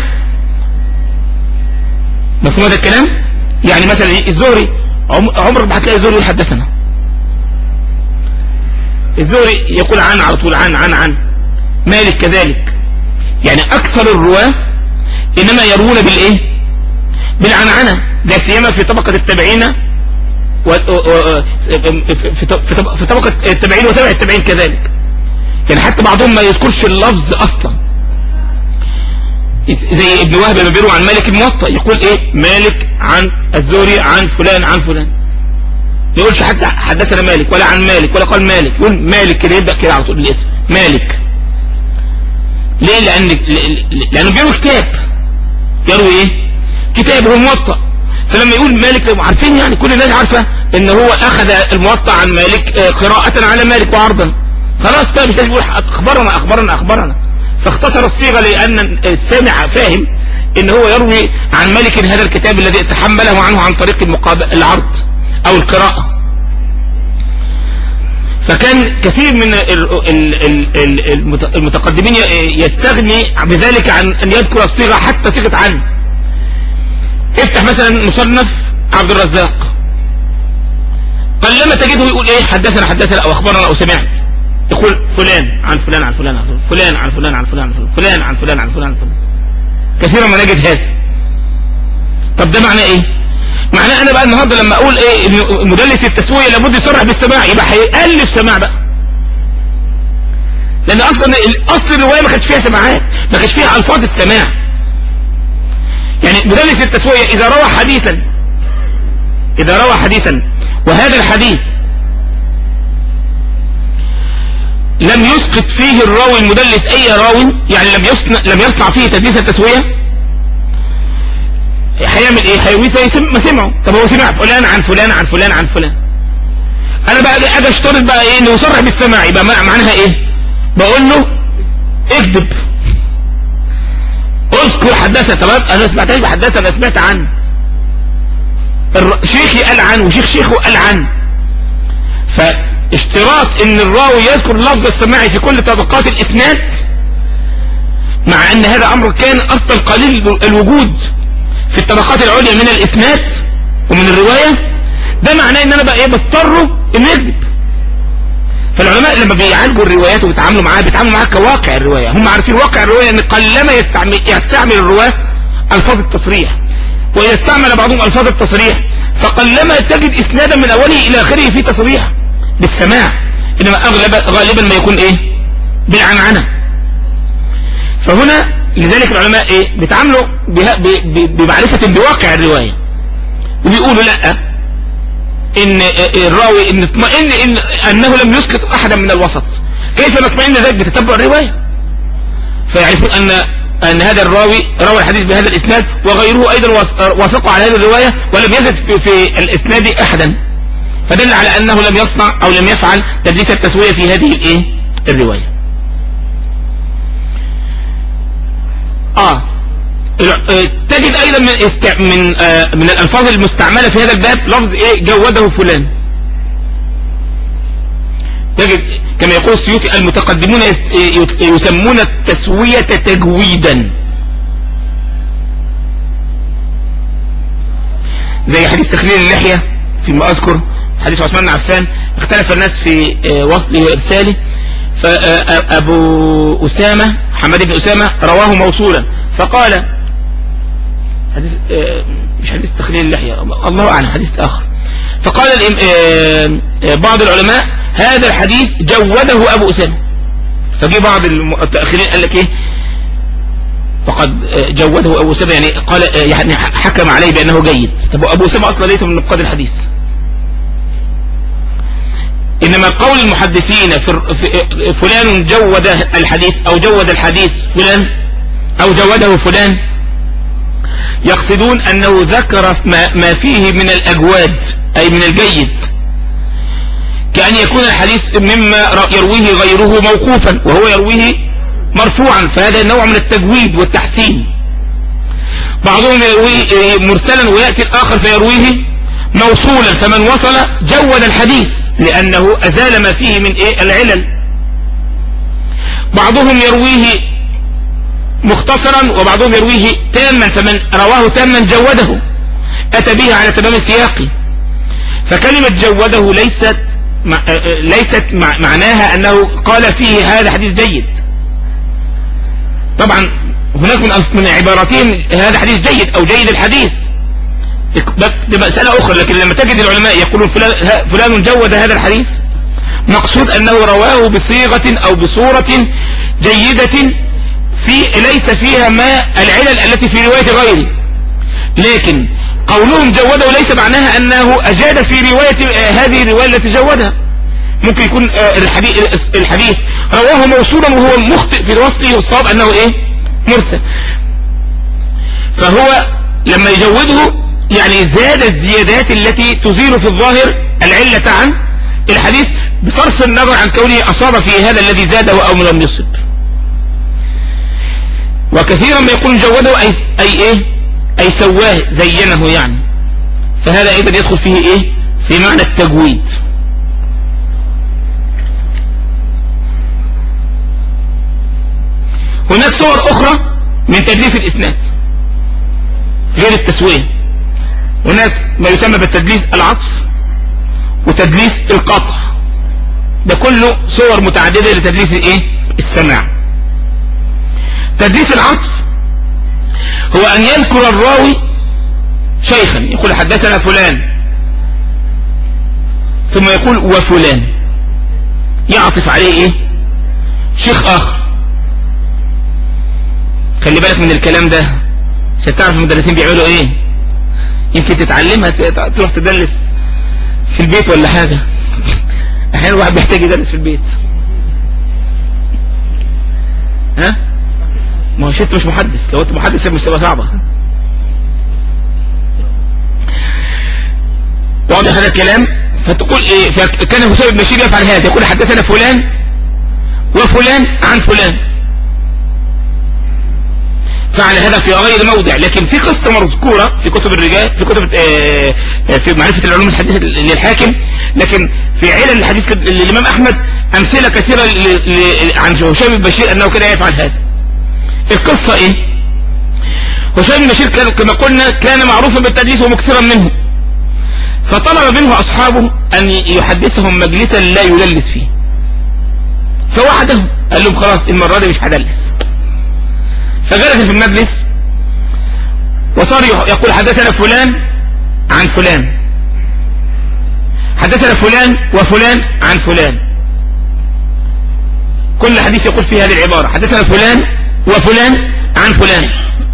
مفهوم هذا الكلام؟ يعني مثلا الزهري عمرك ما هتلاقي الزهري يقول حدثنا، الزهري يقول عن على طول، عن مالك كذلك. يعني اكثر الرواه انما يروون بالايه؟ بالعنعنة، لا سيما في طبقة التابعين في طبقة التابعين وتابع التابعين كذلك. يعني حتى بعضهم ما يذكرش اللفظ اصلا، زي ابن وهب لما بيروي عن مالك الموطأ يقول ايه؟ مالك عن الزهري عن فلان عن فلان، ما يقولش حتى حدثنا مالك ولا عن مالك ولا قال مالك، يقول مالك كده، يبدأ كده على طول الاسم مالك. ليه؟ لانه بيروي كتاب، يروي ايه؟ كتاب هو موطأ، فلما يقول مالك عارفين يعني كل الناس عارفة ان هو اخذ الموطأ عن مالك قراءة على مالك وعرضا، خلاص بقى مش لازم يقول اخبرنا اخبرنا اخبرنا، فاختصر الصيغة لان السامع فاهم ان هو يروي عن مالك هذا الكتاب الذي تحمله عنه عن طريق العرض او القراءة. فكان كثير من المتقدمين يستغني بذلك عن ان يذكر الصيغة حتى صيغة عنه. افتح مثلا مصنف عبد الرزاق، قلما تجده يقول ايه؟ حدثنا حدثنا او اخبرنا او سمعت، يقول فلان عن فلان عن فلان عن فلان عن فلان عن فلان عن فلان عن فلان عن فلان عن فلان. كثيرا ما نجد هذا. طب ده معناه ايه؟ معناه انا بقى النهارده لما اقول ايه مدلس التسوية لابد يصرح بالسماع، يبقى هيألف سماع بقى، لان اصل الرواية ما كانش فيها سماعات، ما كانش فيها الفاظ السماع. يعني مدلس التسوية اذا روى حديثا وهذا الحديث لم يسقط فيه الراوي المدلس اي راوي، يعني لم يصنع فيه تدليس التسوية، هيعمل ايه؟ هيروي زي ما سمعه. طب هو سمع فلان عن فلان عن فلان عن فلان، انا بقى اجي اشترط بقى ايه؟ انه يصرح بالسماع، يبقى معناها ايه؟ بقول له اكذب، اذكر حدثنا. تمام، انا ما سمعتهاش بحدثنا، انا سمعت عنه، شيخي قال عنه وشيخ شيخه قال عنه. فاشتراط ان الراوي يذكر لفظ السماع في كل طبقات الاسناد، مع ان هذا امر كان اصلا قليل الوجود في الطبقات العليا من الاسناد ومن الرواية، ده معناه ان انا بقى ايه؟ بضطره انه يكذب. فالعلماء لما بيعالجوا الروايات وبيتعاملوا معاها كواقع الرواية، هم عارفين واقع الرواية ان قلما يستعمل الرواة الفاظ التصريح، واذا استعمل بعضهم الفاظ التصريح فقلما تجد اسنادا من اوله الى اخره في تصريح بالسماع، انما غالبا ما يكون ايه؟ بالعنعنة. فهنا لذلك العلماء ايه؟ بيتعاملوا بمعرفة بواقع الرواية، وبيقولوا لا ان الراوي ان اطمئن انه لم يسقط احدا من الوسط، كيف نطمئن ذلك؟ بتتبع الرواية، فيعرفون ان هذا الراوي روى الحديث بهذا الاسناد وغيره ايضا وافقوا على هذه الرواية ولم يزد في الاسناد احدا، فدل على انه لم يصنع او لم يفعل تدليس التسوية في هذه الايه؟ الرواية. تجد ايضا من الالفاظ المستعملة في هذا الباب لفظ ايه؟ جوده فلان. تجد كما يقول السيوطي المتقدمون يسمون التسوية تجويدا، زي حديث تخليل اللحية فيما اذكر، حديث عثمان بن عفان اختلف الناس في وصله وارساله، فابو اسامة حماد بن اسامة رواه موصولا فقال حديث مش حديث تخليل اللحية، الله اعلم، حديث اخر، فقال بعض العلماء هذا الحديث جوده ابو اسامة، فجي بعض المتأخرين قال لك ايه؟ وقد جوده ابو اسامه، يعني قال يعني حكم عليه بانه جيد. طب ابو اسامه اصلا ليس من نقاد الحديث، انما قول المحدثين فلان جود الحديث او جود الحديث فلان او جوده فلان، يقصدون انه ذكر ما فيه من الاجواد اي من الجيد، كأن يكون الحديث مما يرويه غيره موقوفا وهو يرويه مرفوعا، فهذا نوع من التجويد والتحسين. بعضهم يرويه مرسلا ويأتي الآخر فيرويه موصولا، فمن وصل جود الحديث لأنه أزال ما فيه من العلل. بعضهم يرويه مختصرا وبعضهم يرويه تاما، فمن رواه تاما جوده أتى به على تمام السياق. فكلمة جوده ليست معناها أنه قال فيه هذا حديث جيد. طبعا هناك من عباراتهم هذا حديث جيد أو جيد الحديث، دي مسألة أخرى. لكن لما تجد العلماء يقولون فلان جود هذا الحديث، مقصود أنه رواه بصيغة أو بصورة جيدة ليس فيها ما العلل التي في رواية غيره. لكن قولهم جوده ليس معناها أنه أجاد في رواية هذه الرواية التي جودها. ممكن يكون الحديث رواه موصولا وهو مخطئ في وصله، والصواب أنه مرسل. فهو لما يجوده يعني زاد الزيادات التي تزيل في الظاهر العلة عن الحديث، بصرف النظر عن كونه أصاب في هذا الذي زاده أو لم يصب. وكثيرا ما يكون جوده أي سواه زينه يعني، فهذا أيضا يدخل فيه في معنى التجويد. هناك صور أخرى من تدليس الإسناد غير التسوية. هناك ما يسمى بالتدليس العطف وتدليس القطع، ده كله صور متعددة لتدليس السماع. تدليس العطف هو أن يذكر الراوي شيخا، يقول حدثنا فلان ثم يقول وفلان، يعطف عليه شيخ آخر. خلي بالك من الكلام ده، ستعرف المدرسين بيعملوا يمكن تتعلمها تروح تدلس في البيت ولا حاجة. احيانا الواحد بيحتاج يدرس في البيت. ما هو انت مش محدث، لو انت محدث مش تبقى صعبة. واضح هذا الكلام؟ فتقول فكان هشام بن بشير يفعل هذا، يقول حدثنا فلان وفلان عن فلان، فعل هذا في غير موضع. لكن في قصة مذكورة في كتب الرجال، في كتب في معرفة العلوم الحديثة للحاكم، لكن في علل الحديث للإمام أحمد أمثلة كثيرة عن هشام بن بشير أنه كان يفعل هذا. القصة هشام بن بشير كما قلنا كان معروفا بالتدليس ومكثرا منه، فطلب منه أصحابه أن يحدثهم مجلسا لا يدلس فيه، فوعدهم قال لهم خلاص المرة دي مش هدلس. فجلس في المجلس وصار يقول حدثنا فلان عن فلان، حدثنا فلان وفلان عن فلان، كل حديث يقول فيه هذه العبارة حدثنا فلان وفلان عن فلان.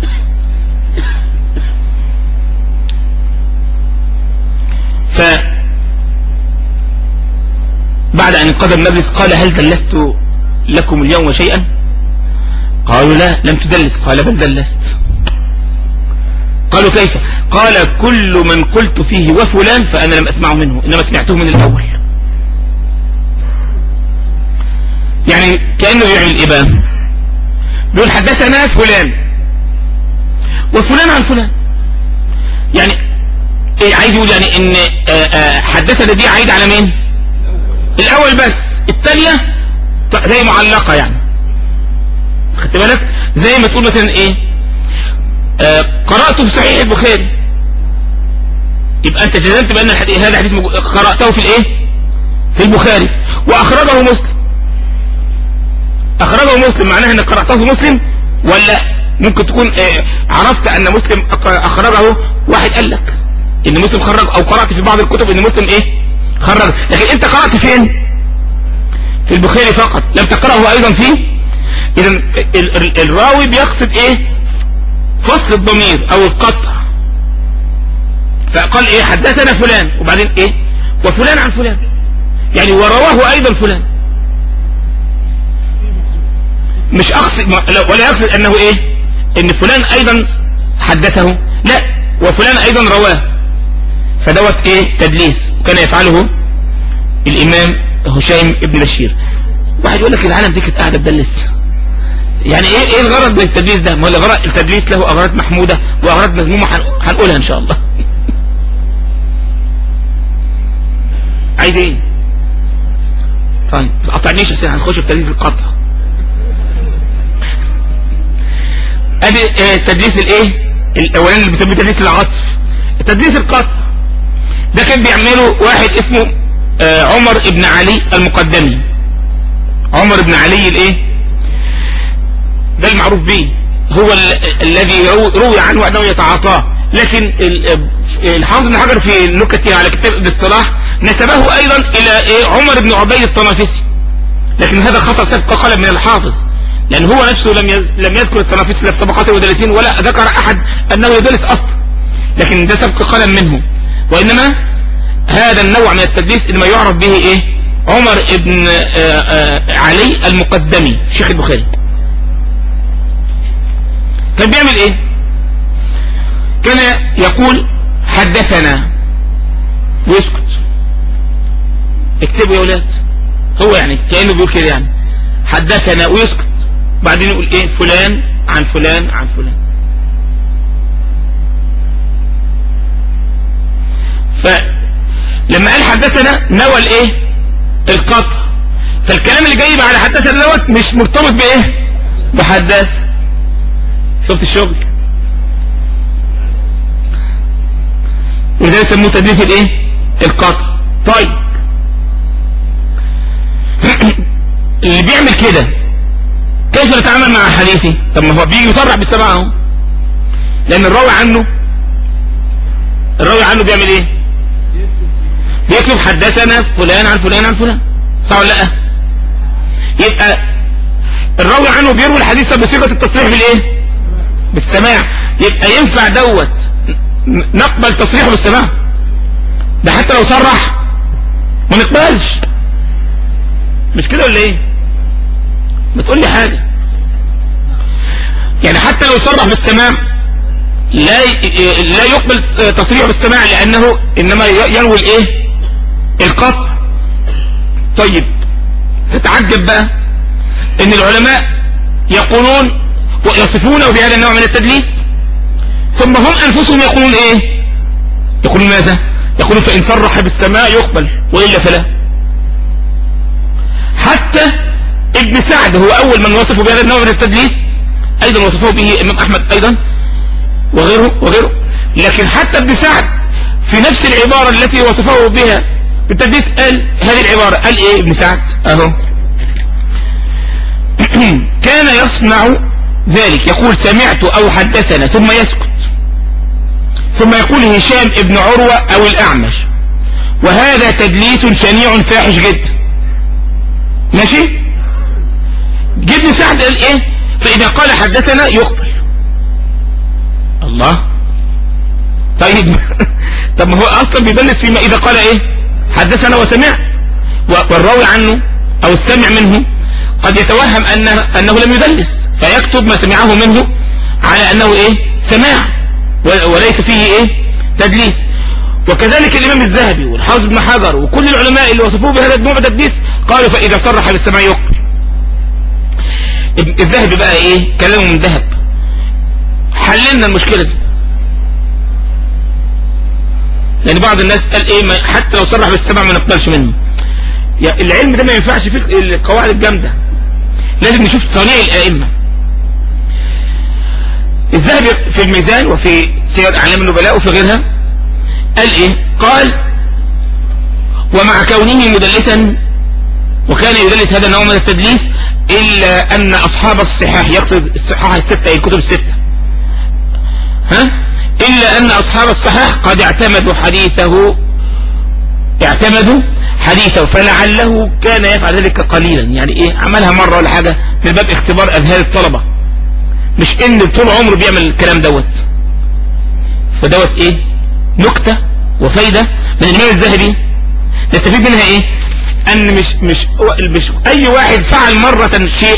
فبعد أن انقضى المجلس قال هل دلست لكم اليوم شيئا؟ قالوا لا لم تدلس. قال بل دلست. قالوا كيف؟ قال كل من قلت فيه وفلان فأنا لم أسمعه منه، إنما سمعته من الأول. يعني كأنه يعمل إبان، بيقول حدثنا فلان وفلان عن فلان، يعني عايز يقول يعني ان حدثنا دي عايد على مين؟ الأول بس، الثانية زي معلقة يعني، خدت بالك؟ زي ما تقول مثلا قرأته في صحيح البخاري، يبقى انت جزمت بأن هذا حديث قرأته في في البخاري وأخرجه مسلم. أخرجه مسلم معناها انك قرأته في مسلم، ولا ممكن تكون عرفت أن مسلم أخرجه واحد قال لك ان مسلم خرج، او قرأت في بعض الكتب ان مسلم خرج، لكن انت قرأت فين؟ في البخاري فقط، لم تقرأه ايضا فيه. اذا الراوي بيقصد فصل الضمير او القطع، فقال ايه حدثنا فلان وبعدين ايه وفلان عن فلان، يعني ورواه ايضا فلان. مش اقصد ولا يقصد انه ايه ان فلان ايضا حدثه، لا وفلان ايضا رواه، فدوت ايه تدليس، وكان يفعله الامام هشيم ابن بشير. واحد يقول لك العالم دي كانت قاعده تدلس، يعني ايه الغرض من التدليس ده؟ ما هو التدليس له اغراض محموده واغراض مذمومه هنقولها ان شاء الله. عايز ايه؟ طيب ما تقطعنيش عشان هنخش في تدليس القطع. ادي تدليس الايه الاولاني اللي بيسموه تدليس العطف. تدليس القطع ده كان بيعمله واحد اسمه عمر ابن علي المقدمي. عمر ابن علي الايه ده المعروف به، هو الذي روي عنه انه يتعاطاه، لكن الحافظ بن حجر في نكته على كتاب الاصطلاح نسبه ايضا الى عمر بن عبيد الطنافسي، لكن هذا خطأ سبق قلم من الحافظ، لان هو نفسه لم يذكر الطنافسي لا في طبقات المدلسين ولا ذكر احد انه يدلس اصلا، لكن ده سبق قلم منه. وانما هذا النوع من التدليس انما يعرف به ايه عمر ابن علي المقدمي شيخ البخاري. كان بيعمل ايه؟ كان يقول حدثنا ويسكت. اكتبوا يا ولاد، هو يعني كأنه بيقول كده، يعني حدثنا ويسكت، بعدين يقول ايه فلان عن فلان عن فلان. فلما قال حدثنا نوى الايه القطع، فالكلام اللي جاي على حدثنا دوت مش مرتبط بايه بحدث. شفت الشغل؟ وده يسموه تدليس الايه القطع. طيب اللي بيعمل كده كيف نتعامل مع حديثي؟ طب ما هو بيجي يصرح بالسماع اهو، لان الراوي عنه بيعمل ايه؟ بيكتب حدثنا فلان عن فلان عن فلان، صح ولا لا؟ يبقى الراوي عنه بيروي الحديث بصيغه التصريح بالايه بالسماع، يبقى ينفع دوت نقبل تصريحه بالسماع ده حتى لو صرح ما نقبلش، مش كده ولا ايه؟ ما تقول لي حاجه. يعني حتى لو صرح بالسماع لا يقبل تصريحه بالسماع، لانه انما ينوي الايه القطع. طيب تتعجب بقى ان العلماء يقولون ويصفونه بهذا النوع من التدليس، ثم هم انفسهم يقولون ايه؟ يقولون ماذا؟ يقولون فان صرح بالسماع يقبل والا فلا. حتى ابن سعد هو اول من وصفه بهذا النوع من التدليس، ايضا وصفه به امام احمد ايضا وغيره. لكن حتى ابن سعد في نفس العبارة التي وصفه بها بالتدليس قال هذه العبارة، قال ايه ابن سعد اهو كان يصنع ذلك، يقول سمعت او حدثنا ثم يسكت، ثم يقول هشام ابن عروة او الاعمش، وهذا تدليس شنيع فاحش جدا. ماشي؟ ابن سعد قال ايه؟ فاذا قال حدثنا يقبل. الله، طيب طب ما هو اصلا بيدلس فيما اذا قال ايه حدثنا وسمعت، والراوي عنه او السامع منه قد يتوهم انه لم يدلس فيكتب ما سمعه منه على انه ايه سماع وليس فيه ايه تدليس. وكذلك الامام الذهبي والحافظ ابن حجر وكل العلماء اللي وصفوه بهذا النوع من التدليس قالوا فاذا صرح بالسماع يقبل. الذهبي بقى ايه كلامه من ذهب، حللنا المشكلة دي، لان بعض الناس قال ايه حتى لو صرح بالسماع ما نقبلش منه. العلم ده ما ينفعش فيه القواعد الجامدة، لازم نشوف صنيع الائمة. الذهبي في الميزان وفي سير اعلام النبلاء وفي غيرها قال ايه؟ قال ومع كونه مدلسا وكان يدلس هذا النوع من التدليس الا ان اصحاب الصحاح، يقصد الصحاح الستة الكتب الستة، الا ان اصحاب الصحاح قد اعتمدوا حديثه فلعله كان يفعل ذلك قليلا، يعني ايه عملها مرة ولا حاجة من باب اختبار اذهان الطلبة، مش ان طول عمره بيعمل الكلام دوت. فدوت ايه نكتة وفايدة من الامام الذهبي نستفيد منها ايه؟ ان مش اي واحد فعل مرة شيء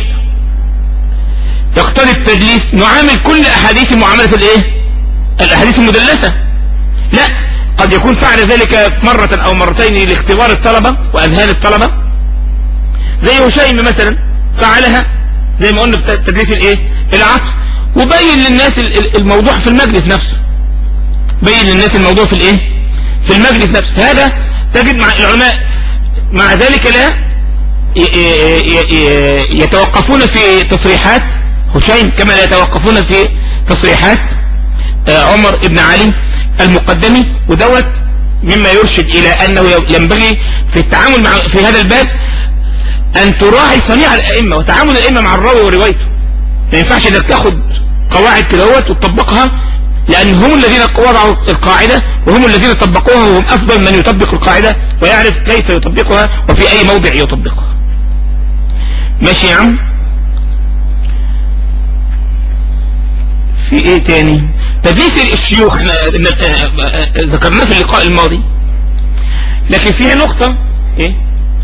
يقتضي التدليس نعامل كل احاديث معاملة الايه؟ الاحاديث المدلسة. لا، قد يكون فعل ذلك مرة او مرتين لاختبار الطلبة واذهان الطلبة، زي هشيم مثلا فعلها زي ما قلنا في تدريس الايه؟ العصر، وبين للناس الموضوع في المجلس نفسه، بين للناس الموضوع في الايه؟ في المجلس نفسه. هذا تجد مع العلماء مع ذلك لا يتوقفون في تصريحات هشيم كما لا يتوقفون في تصريحات عمر بن علي المقدمي. ودوت مما يرشد الى انه ينبغي في التعامل مع في هذا الباب ان تراعي صنيع الائمة وتعامل الائمة مع الراوي وروايته. ما ينفعش انك تاخد قواعد كدهوت وتطبقها، لان هم الذين وضعوا القاعدة وهم الذين طبقوها، وهم افضل من يطبق القاعدة ويعرف كيف يطبقها وفي اي موضع يطبقها. ماشي يا عم؟ في ايه تاني؟ تدليس الشيوخ ذكرناه في اللقاء الماضي، لكن فيها نقطة ايه؟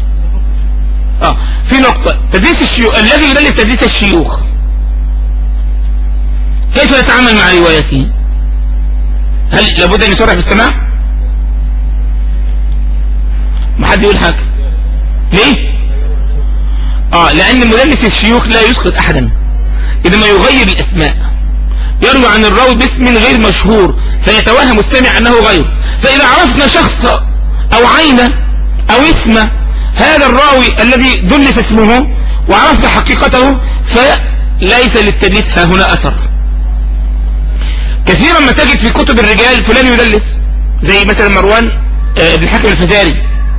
في نقطة تدليس الشيوخ. الذي يدلس تدليس الشيوخ كيف يتعامل مع روايته؟ هل لابد ان يصرح بالسماع؟ ما حد يقول حاجة ليه؟ لان مدلس الشيوخ لا يسقط احدا، اذا ما يغير الاسماء، يروي عن الراوي باسم غير مشهور فيتوهم السامع انه غيره. فاذا عرفنا شخص او عين او اسم هذا الراوي الذي دلس اسمه وعرفنا حقيقته فليس للتدليس هنا اثر. كثيرا ما تجد في كتب الرجال فلان يدلس، زي مثلا مروان بن الحكم الفزاري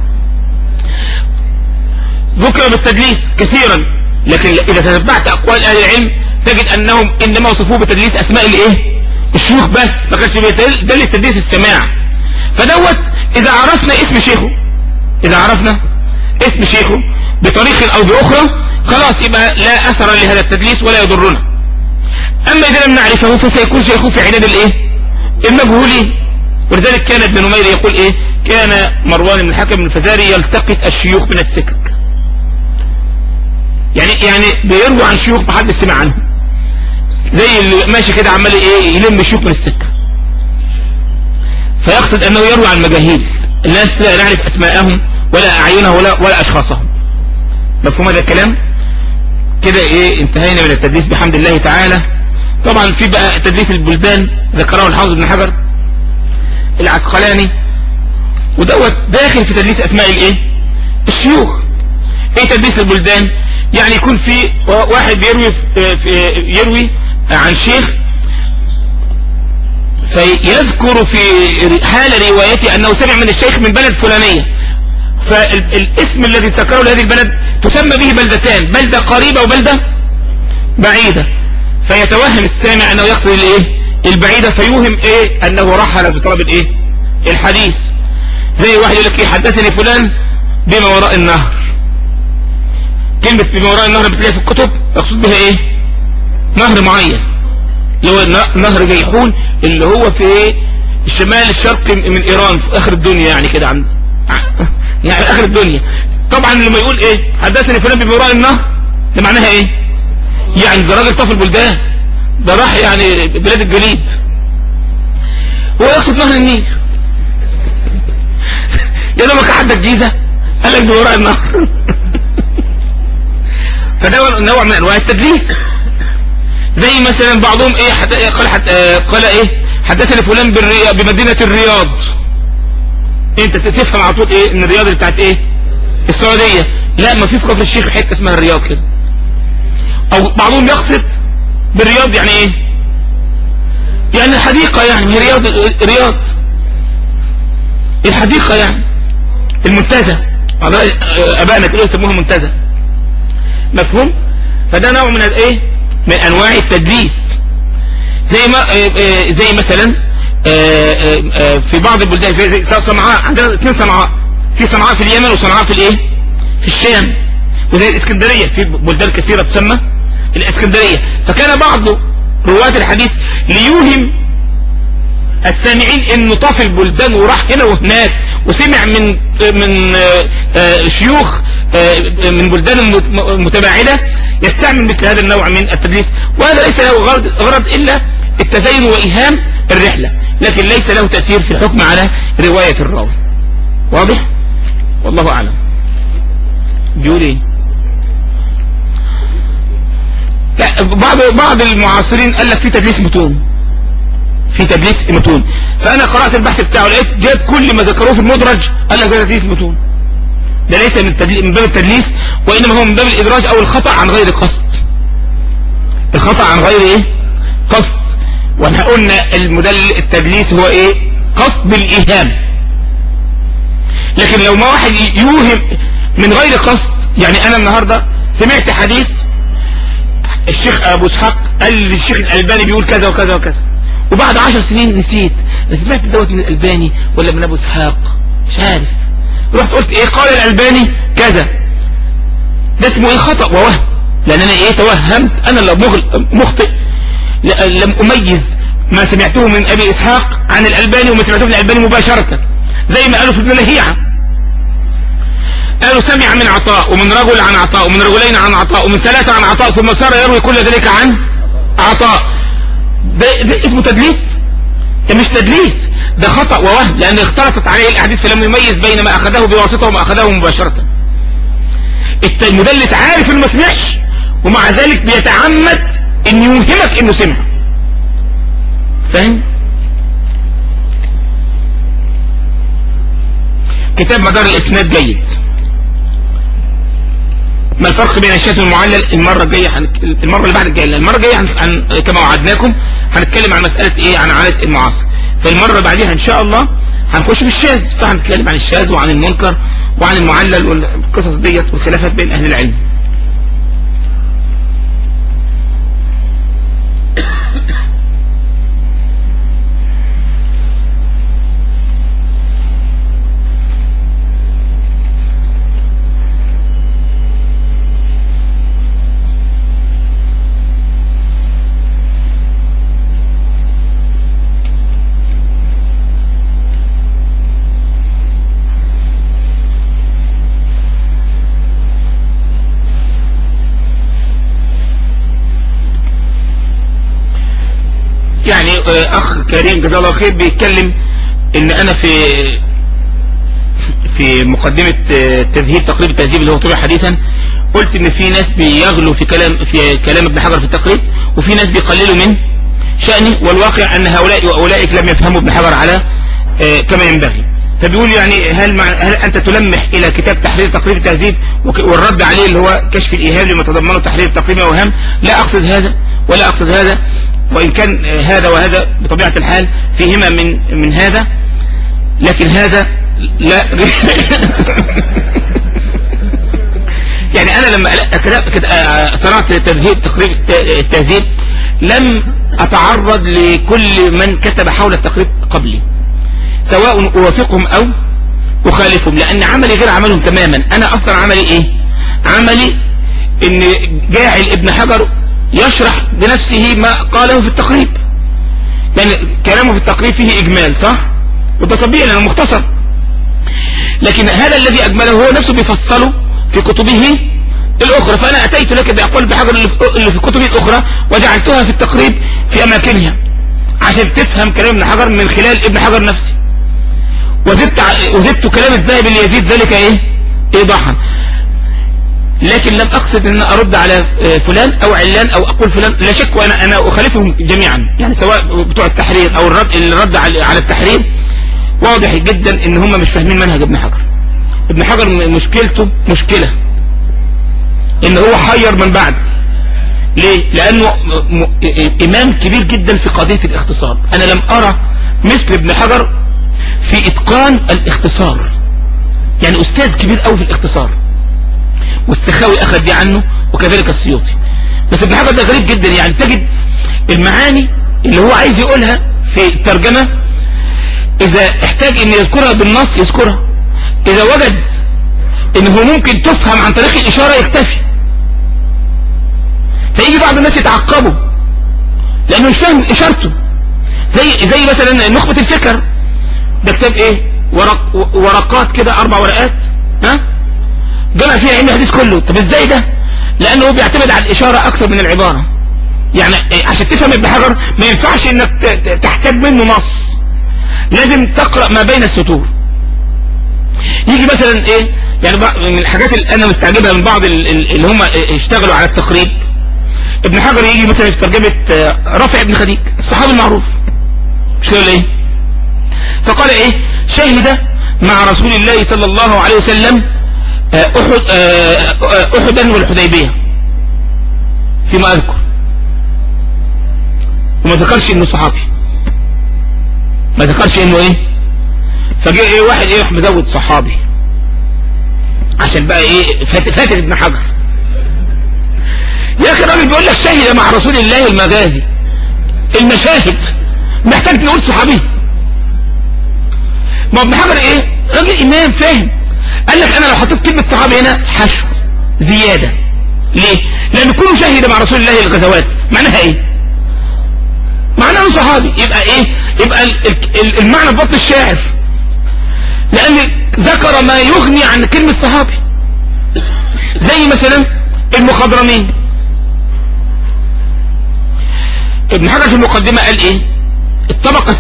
ذكر بالتدليس كثيرا، لكن اذا تتبعت اقوال اهل العلم تجد انهم انما وصفوه بتدليس اسماء الايه؟ الشيوخ بس، ما كانش بيدلس تدليس السماع. فدوت اذا عرفنا اسم شيخه، اذا عرفنا اسم شيخه بطريق او باخرى خلاص يبقى لا اثر لهذا التدليس ولا يضرنا. اما اذا لم نعرفه فسيكون شيخه في عناد الايه؟ المجهولين. ولذلك كان ابن نمير يقول ايه؟ كان مروان بن الحكم الفزاري يلتقط الشيوخ من السكك، يعني بيروي عن شيوخ محدش سمع عنهم، زي اللي ماشي كده عمال ايه يلم الشيوخ من السكه، فيقصد انه يروي عن مجاهيل الناس لا نعرف اسماءهم ولا اعينهم ولا اشخاصهم. مفهوم هذا الكلام؟ كده ايه انتهينا من التدليس بحمد الله تعالى. طبعا في بقى تدليس البلدان ذكره الحافظ ابن حجر العسقلاني، ودوت داخل في تدليس اسماء الايه؟ الشيوخ. ايه تدليس البلدان؟ يعني يكون في واحد يروي عن شيخ فيذكر في حال روايته انه سمع من الشيخ من بلد فلانية، فالاسم الذي ذكره لهذه البلد تسمى به بلدتان، بلدة قريبة وبلدة بعيدة، فيتوهم السامع انه يقصد الايه؟ البعيدة، فيوهم ايه؟ انه رحل بطلب الايه؟ الحديث. زي واحد يقول لك ايه؟ حدثني فلان بما وراء النهر. كلمة بما وراء النهر بتلاقيها في الكتب يقصد بها ايه؟ نهر معين، اللي هو نهر جيحون اللي هو في ايه؟ الشمال الشرقي من ايران في اخر الدنيا، يعني كده عند يعني اخر الدنيا. طبعا لما يقول ايه؟ حدثني فلان بما وراء النهر، ده معناها ايه؟ يعني ده راجل طاف البلدان، ده راح يعني بلاد الجليد، هو يقصد نهر النيل. يا لما كان حد الجيزة قال لك بما وراء النهر. فده نوع من انواع التدليس. زي مثلا بعضهم ايه قال ايه؟ حدثني فلان بمدينة الرياض. انت تفهم على طول ايه؟ ان الرياض اللي بتاعت ايه؟ السعودية. لا، ما في كفر الشيخ حته اسمها الرياض كده. او بعضهم يقصد بالرياض يعني ايه؟ يعني الحديقة، يعني رياض الحديقة، يعني المنتزه. ابائنا كانوا يسموها منتزه. مفهوم؟ فده نوع من الايه؟ من انواع التدليس. زي مثلا في بعض البلدان، زي صنعاء، عندنا 2 صنعاء، في صنعاء في اليمن وصنعاء في الايه؟ في الشام. وزي الاسكندرية، في بلدان كثيرة تسمى الاسكندرية. فكان بعض رواة الحديث ليوهم السامعين انه طاف البلدان وراح هنا وهناك وسمع من شيوخ من بلدان متباعدة يستعمل مثل هذا النوع من التدليس، وهذا ليس له غرض الا التزين وايهام الرحلة، لكن ليس له تأثير في الحكم على رواية الراوي. واضح؟ والله اعلم. بيقول ايه؟ بعض المعاصرين قال لك في تدليس متون، في تدليس متون، فانا قرأت البحث بتاعه لقيت جاب كل ما ذكروه في المدرج قال لك ده تدليس متون. ده ليس من باب التدليس، وانما هو من باب الادراج او الخطأ عن غير قصد. الخطأ عن غير ايه؟ قصد. واحنا قلنا التدليس هو ايه؟ قصد بالايهام. لكن لو ما واحد يوهم من غير قصد، يعني انا النهاردة سمعت حديث الشيخ ابو اسحاق قال للشيخ الالباني بيقول كذا وكذا وكذا، وبعد 10 سنين نسيت سمعت دوت من الالباني ولا من ابو اسحاق مش عارف، رحت قلت ايه قال الالباني كذا، ده اسمه ايه؟ خطأ ووهم، لان انا ايه؟ توهمت، انا اللي مخطئ، لم اميز ما سمعته من ابي اسحاق عن الالباني وما سمعته من الالباني مباشرة، زي ما قالوا في ابن لهيعة، قالوا سمع من عطاء ومن رجل عن عطاء ومن رجلين عن عطاء ومن 3 عن عطاء ثم صار يروي كل ذلك عن عطاء. ده اسمه تدليس؟ ده مش تدليس، ده خطأ ووهم، لان اختلطت عليه الاحاديث فلم يميز بين ما اخذه بواسطة وما اخذه مباشرة. المدلس عارف انه ما سمعش ومع ذلك بيتعمد ان يوهمك انه سمع. فاهم؟ كتاب مدار الاسناد جيد. ما الفرق بين الشاذ والمعلل؟ المرة الجاية المرة اللي بعد الجاية، المرة الجاية كما وعدناكم هنتكلم عن مسألة ايه؟ عن عادة المعاصر. فالمرة اللي بعديها ان شاء الله هنخش في الشاذ، فهنتكلم عن الشاذ وعن المنكر وعن المعلل والقصص ديت والخلافات بين اهل العلم. يعني اخ كريم جزاه الله خير بيتكلم ان انا في مقدمة تذهيب تقريب التهذيب اللي هو طبع حديثا قلت ان في ناس بيغلوا في كلام ابن حجر في التقريب، وفي ناس بيقللوا من شأنه، والواقع ان هؤلاء واولئك لم يفهموا ابن حجر على كما ينبغي. فبيقول يعني هل انت تلمح الى كتاب تحرير تقريب التهذيب والرد عليه اللي هو كشف الايهام لما تضمنه تحرير التقريب واوهام؟ لا اقصد هذا ولا اقصد هذا، وان كان هذا وهذا بطبيعة الحال فيهما من هذا، لكن هذا لا يعني انا لما صنعت تقريب التهذيب لم اتعرض لكل من كتب حول التقريب قبلي، سواء اوافقهم او اخالفهم، لان عملي غير عملهم تماما. انا اصلا عملي ايه؟ عملي ان جاعل ابن حجر يشرح بنفسه ما قاله في التقريب، يعني كلامه في التقريب فيه اجمال صح، وده طبيعي لانه مختصر، لكن هذا الذي اجمله هو نفسه بيفصله في كتبه الاخرى. فانا اتيت لك باقوال ابن حجر اللي في كتبه الاخرى وجعلتها في التقريب في اماكنها عشان تفهم كلام ابن حجر من خلال ابن حجر نفسه، وزدت كلام الذهبي اللي يزيد ذلك ايه؟ ايضاحا. لكن لم اقصد ان ارد على فلان او علان او اقول فلان، لا شك وانا اخالفهم جميعا، يعني سواء بتوع التحرير او الرد على التحرير، واضح جدا ان هم مش فاهمين منهج ابن حجر. ابن حجر مشكلته مشكلة ان هو حير من بعد. ليه؟ لانه امام كبير جدا في قضية الاختصار. انا لم ارى مثل ابن حجر في اتقان الاختصار، يعني استاذ كبير قوي في الاختصار، والسخاوي اخذ دي عنه وكذلك السيوطي. بس ابن حجر ده غريب جدا، يعني تجد المعاني اللي هو عايز يقولها في الترجمة اذا احتاج ان يذكرها بالنص يذكرها، اذا وجد انه ممكن تفهم عن طريق الاشارة يكتفي. فيجي بعض الناس يتعقبوا لانه مش فاهم اشارته. زي مثلا نخبة الفكر، ده كتاب ايه؟ ورقات كده 4 ورقات، ها، جمع فيها علم الحديث كله. طب ازاي ده؟ لانه هو بيعتمد على الاشارة اكثر من العبارة. يعني عشان تفهم ابن حجر ما ينفعش انك تحتاج منه نص، لازم تقرأ ما بين السطور. يجي مثلا ايه، يعني من الحاجات اللي انا مستعجبها من بعض اللي هم اشتغلوا على التقريب، ابن حجر يجي مثلا في ترجمة رافع بن خديج الصحابي المعروف، مش كده ايه؟ فقال ايه؟ شهد مع رسول الله صلى الله عليه وسلم احدا والحديبية فيما اذكر، وما ذكرش انه صحابي، ما ذكرش انه ايه. فجاء ايه واحد ايه راح مزود صحابي عشان بقى ايه فاتت ابن حجر. يا اخي الراجل بيقول لك شهد مع رسول الله المغازي، المشاهد، محتاج نقول صحابي؟ ما ابن حجر ايه راجل امام فاهم، قال لك انا لو حطيت كلمة صحابي هنا حشو زيادة. ليه؟ لان كله شهد مع رسول الله الغزوات، معناها ايه؟ معناه صحابي. يبقى ايه؟ يبقى المعنى في بطن الشاعر، لان ذكر ما يغني عن كلمة صحابي. زي مثلا المخضرمين، ابن حجر في المقدمة قال ايه؟ الطبقة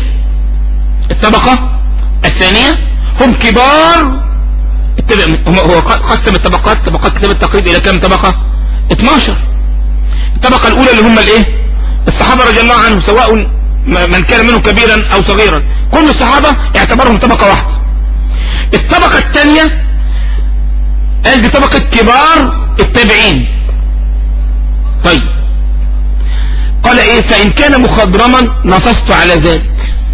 الثانية هم كبار هو قسم طبقات كتاب التقريب الى كم طبقة؟ 12. الطبقة الاولى اللي هم الايه؟ الصحابة رضي الله عنهم، سواء من كان منهم كبيرا او صغيرا، كل الصحابة اعتبرهم طبقة واحدة. الطبقة الثانية قال دي طبقة كبار التابعين. طيب قال ايه؟ فان كان مخضرما نصصت على ذلك،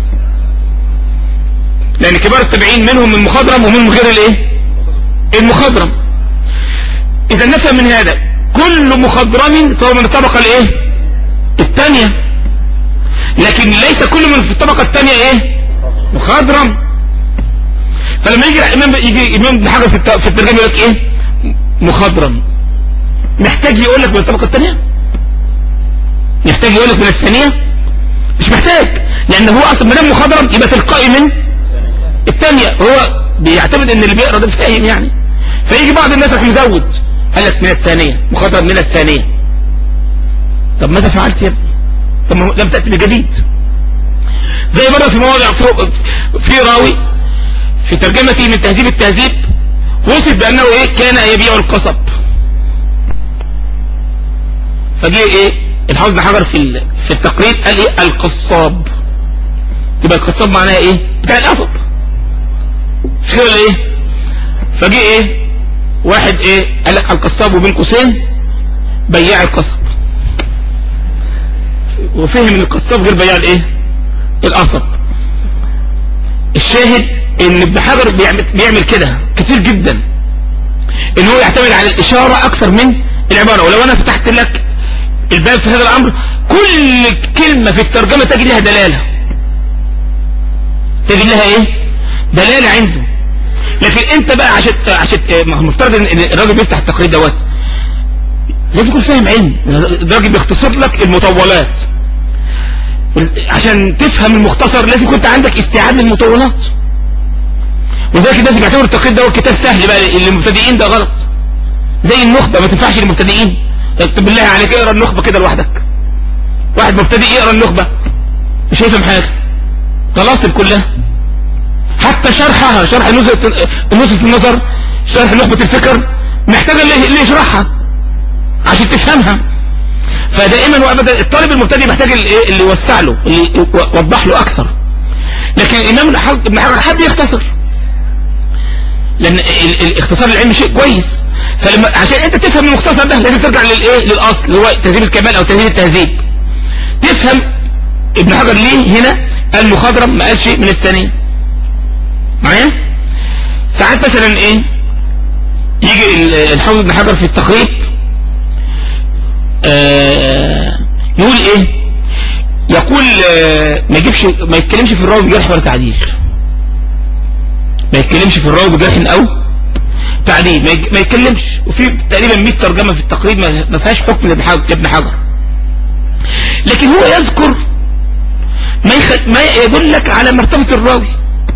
لان كبار التابعين منهم المخضرم ومنهم غير الايه؟ المخضرم. اذا نفهم من هذا كل مخضرم فهو من الطبقة الايه؟ الثانية، لكن ليس كل من في الطبقة الثانية ايه؟ مخضرم. فلما يجي امام ابن حجر في الترجمة يقول لك ايه؟ مخضرم. محتاج يقول لك من الطبقة الثانية؟ محتاج يقول لك من الثانية؟ مش محتاج، لان هو اصلا ما دام مخضرم يبقى تلقائي من الثانية. هو بيعتمد ان اللي بيقرا ده فاهم يعني. فيجي بعض الناس راح يزود، قال لك من الثانية، مخضرم من الثانية. طب ماذا فعلت يا ابني؟ طب لم تأتي بجديد. زي مرة في مواضع في راوي في ترجمتي من تهذيب التهذيب وصف بأنه ايه؟ كان يبيع القصب. فجي ايه الحافظ بن حجر في التقريب قال ايه؟ القصاب. يبقى القصاب معناها ايه؟ بتاع القصب، مش كده ولا ايه؟ فجي ايه واحد ايه قال لك القصاب وبين قوسين بياع القصب، وفهم ان القصاب غير بياع الايه؟ القصب. الشاهد ان ابن حجر بيعمل كده كتير جدا، ان هو يعتمد على الاشارة اكثر من العبارة. ولو انا فتحت لك الباب في هذا الامر، كل كلمة في الترجمة تجد لها دلالة، تجد لها ايه؟ دلالة عنده. لكن انت بقى عشان مفترض ان الراجل بيفتح التقرير دوت لازم يكون فاهم علم. الراجل بيختصر لك المطولات، عشان تفهم المختصر لازم كنت عندك استيعاب للمطولات. وذلك الناس بيعتبروا التقرير ده كتاب سهل بقى للمبتدئين، ده غلط. زي النخبة ما تنفعش للمبتدئين. طب بالله عليك اقرا النخبة كده لوحدك، واحد مبتدئ يقرا النخبة مش هيفهم حاجة، طلاسم كلها. حتى شرحها، شرح نزهة النظر، شرح نخبة الفكر، محتاجة اللي يشرحها عشان تفهمها. فدائما وابدا الطالب المبتدئ محتاج اللي يوسع له، اللي يوضح له اكثر. لكن الامام ابن حجر حد يختصر، لان الاختصار العلمي شيء كويس. فلما عشان انت تفهم المختصر ده لازم ترجع للايه؟ للاصل اللي هو تهذيب الكمال او تهذيب التهذيب. تفهم ابن حجر ليه هنا قال مخضرم ما قالش من الثانية معايا. ساعات مثلا ايه يجي الحافظ ابن حجر في التقريب يقول ايه؟ يقول ما يتكلمش في الراوي بجرح ولا تعديل، ما يتكلمش في الراوي بجرح او تعديل، ما يتكلمش. وفي تقريبا 100 ترجمة في التقريب ما فيهاش حكم لابن حجر. لكن هو يذكر ما يدلك على مرتبة الراوي،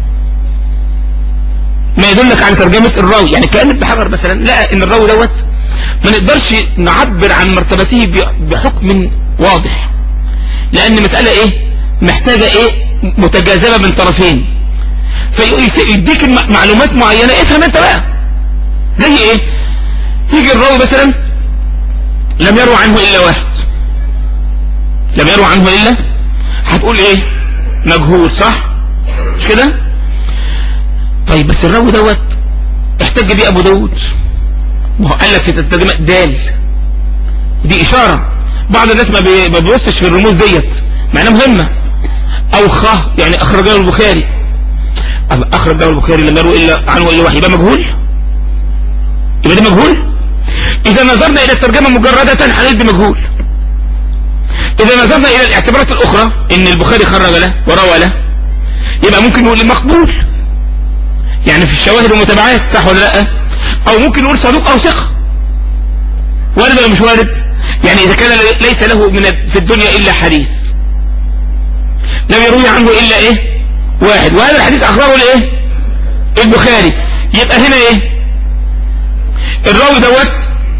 ما يدلك على ترجمة الراوي. يعني كأن ابن حجر مثلا لقى ان الراوي دوت ما نقدرش نعبر عن مرتبته بحكم واضح، لان مسألة ايه محتاجة ايه متجاذبة من طرفين، فيديك معلومات معينة افهم انت بقى. زي ايه؟ يجي الراوي مثلا لم يروى عنه الا واحد، لم يروى عنه الا، هتقول ايه؟ مجهول، صح مش كده؟ طيب بس الراوي دوت احتج بيه ابو داود، ما هو قال لك في الترجمة دال، دي اشارة. بعض الناس ما بيبصش في الرموز ديت مع انها مهمة. او خ يعني اخرجه البخاري، اخرج له البخاري لم يروي الا عنه الا واحد، يبقى مجهول، يبقى ده مجهول. اذا نظرنا الى الترجمة مجردة هنجد مجهول. اذا نظرنا الى الاعتبارات الاخرى ان البخاري خرج له وروى له، يبقى ممكن نقول مقبول يعني في الشواهد والمتابعات، صح ولا لا؟ او ممكن نقول صدوق او ثقة. وارد ولا مش وارد؟ يعني اذا كان ليس له في الدنيا الا حديث لم يروي عنه الا ايه واحد، وهذا الحديث اخرجه لايه البخاري، يبقى هنا ايه الراوي دوت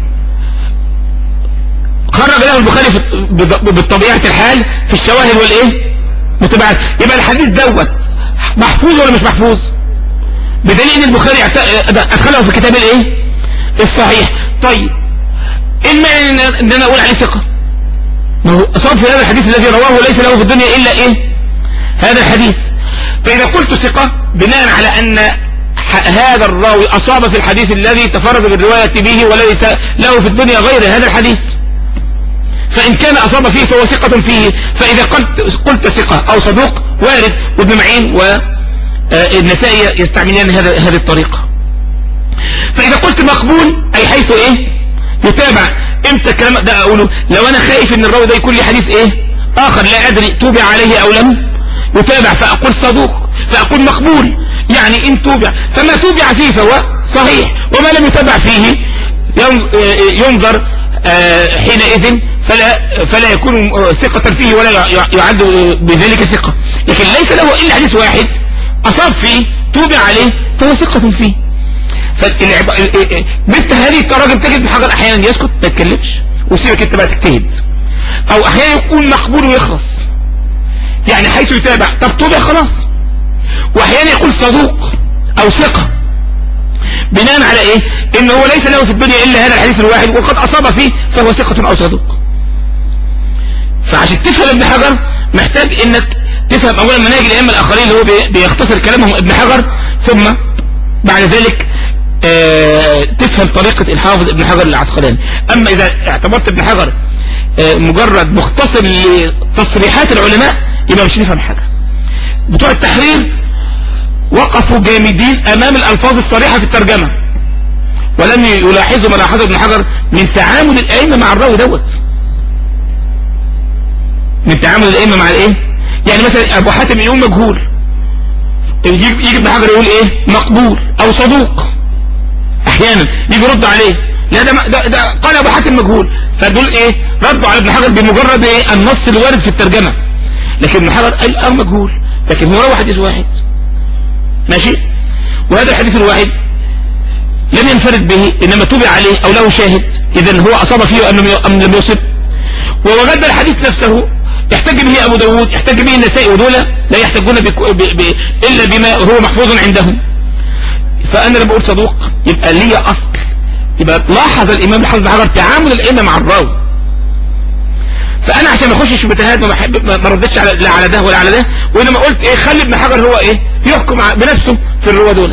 خرج له البخاري بالطبيعة الحال في الشواهد والايه متابعات، يبقى الحديث دوت محفوظ ولا مش محفوظ؟ بدليل ان البخاري ادخله في كتاب الايه الصحيح. طيب اما ان انا اقول عليه ثقة، ما هو اصاب في هذا الحديث الذي رواه وليس له في الدنيا الا ايه هذا الحديث. فاذا قلت ثقة بناء على ان هذا الراوي اصاب في الحديث الذي تفرد بالرواية به وليس له في الدنيا غير هذا الحديث، فان كان اصاب فيه فهو ثقة فيه. فاذا قلت ثقة او صدوق وارد، وابن معين والنسائي يستعملان هذه الطريقة. فاذا قلت مقبول اي حيث ايه يتابع. امتى الكلام ده اقوله؟ لو انا خايف ان الراوي ده يكون لي حديث ايه اخر لا ادري توبع عليه او لم يتابع، فاقول صدوق، فاقول مقبول. يعني ان توبع فما توبع فيه فهو صحيح، وما لم يتابع فيه ينظر حينئذ فلا يكون ثقة فيه ولا يعد بذلك ثقة. لكن ليس له الا حديث واحد اصاب فيه توبع عليه فهو ثقة فيه. مثل هذه التراجم تجد ابن حجر احيانا يسكت ما يتكلمش وسيبك انت بقى تجتهد، او احيانا يكون مقبول ويخلص يعني حيث يتابع طب توبع خلاص، واحيانا يقول صدوق او ثقة بناء على ايه ان هو ليس له في الدنيا الا هذا الحديث الواحد وقد اصاب فيه فهو ثقة او صدوق. فعشان تفهم ابن حجر محتاج انك تفهم اولا مناهج الائمه الاخرين اللي هو بيختصر كلامهم ابن حجر، ثم بعد ذلك تفهم طريقة الحافظ ابن حجر العسقلاني. اما اذا اعتبرت ابن حجر مجرد مختصر لتصريحات العلماء يبقى مش تفهم حاجة. بتوع التحرير وقفوا جامدين امام الالفاظ الصريحة في الترجمة، ولم يلاحظوا ملاحظة ابن حجر من تعامل الائمة مع الراوي دوت، من تعامل الائمة مع الايه. يعني مثلا ابو حاتم يقول مجهول، يجي ابن حجر يقول ايه مقبول او صدوق، احيانا يجي يرد عليه لا ده قال ابو حاتم مجهول، فدول ايه ردوا على ابن حجر بمجرد ايه النص الوارد في الترجمة. لكن ابن حجر قال مجهول، لكن هو روى حديث واحد ماشي، وهذا الحديث الواحد لم ينفرد به انما توبع عليه او له شاهد، اذا هو اصاب فيه ام لم يصب. ووجد الحديث نفسه يحتج به ابو داود، يحتج به النسائي، ودول لا يحتجون الا بما هو محفوظ عندهم. فانا لما اقول صدوق يبقى لي اصل، يبقى لاحظ الامام الحافظ بن حجر تعامل الائمه مع الراوي. فانا عشان ما اخشش بتهاد ما ردتش لا على ده ولا على ده، وانما قلت ايه خلي ابن حجر هو ايه يحكم بنفسه في الرواه دول.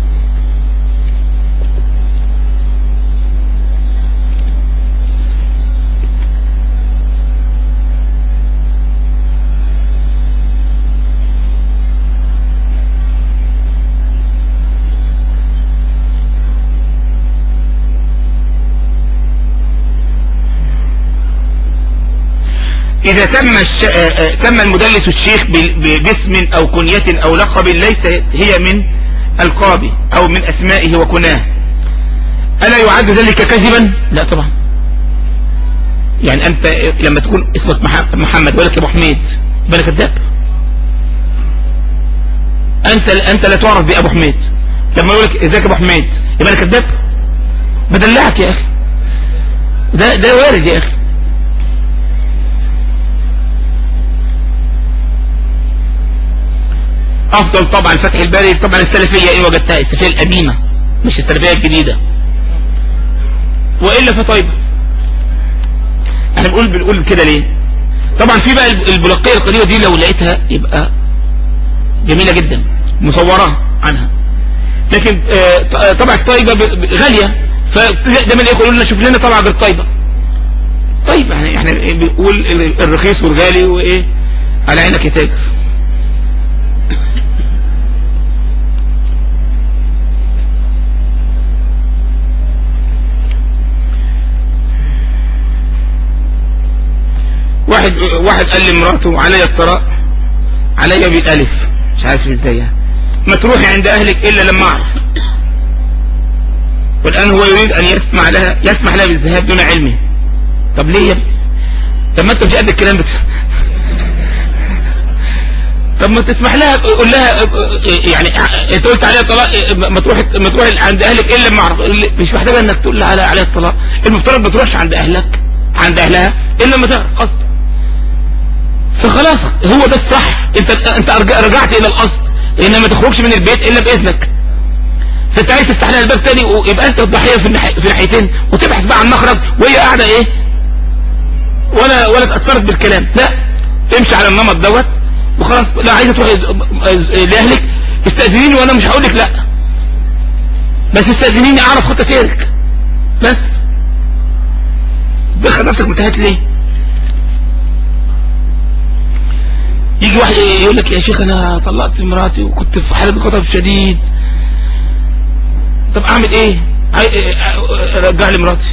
إذا تم المدلس الشيخ باسم أو كنية أو لقب ليس هي من ألقابه أو من أسمائه وكناه، ألا يعد ذلك كذبا؟ لا طبعا، يعني انت لما تكون اسمك محمد ويقول لك يا ابو حميد يبقى انا كذاب. انت لا تعرف بابو حميد، لما يقول لك ازيك يا ابو حميد يبقى انا كذاب. بدلعك يا اخي، ده وارد يا اخي. افضل طبعا فتح الباري طبعا السلفية ان وجدتها، السلفية القديمة مش السلفية الجديدة، وإلا فطيبة. احنا بنقول كده ليه؟ طبعا في بقى البلقية القديمة دي لو لقيتها يبقى جميلة جدا مصورة عنها، لكن طبعا الطيبة غالية، فدايما يقولوا لنا شوف لنا طبعا بالطيبة. طيب يعني احنا بنقول الرخيص والغالي وايه على عينك يا تاجر. واحد قال لمراته علي الطلاق، علي بالالف مش عارف ازاي يعني، ما تروحي عند اهلك الا لما اعرف. والان هو يريد ان يسمح لها بالذهاب دون علمه. طب ليه يا ابني؟ طب ما انت مش قد الكلام طب ما تسمح لها، قول لها يعني انت قلت عليها الطلاق ما تروح عند اهلك الا لما اعرف. مش محتاجه انك تقول لها عليها الطلاق، المفترض ما تروحش عند اهلها الا لما تعرف اصلا. فخلاص هو ده الصح، انت رجعت الى الاصل، ان ما تخرجش من البيت الا باذنك. فانت عايز تفتح لها الباب تاني ويبقى انت الضحيه في ناحيتين، وتبحث بقى عن مخرج وهي قاعده ايه ولا اتاثرت بالكلام. لا، امشي على النمط دوت وخلاص. لا عايزه تروح لاهلك استاذنيني وانا مش هقول لك لا، بس استاذنيني اعرف خط سيرك بس. دخل نفسك منتهت ليه؟ يجي واحد يقول لك يا شيخ انا طلقت مراتي وكنت في حالة خطر شديد، طب اعمل ايه؟ رجع لي مراتي.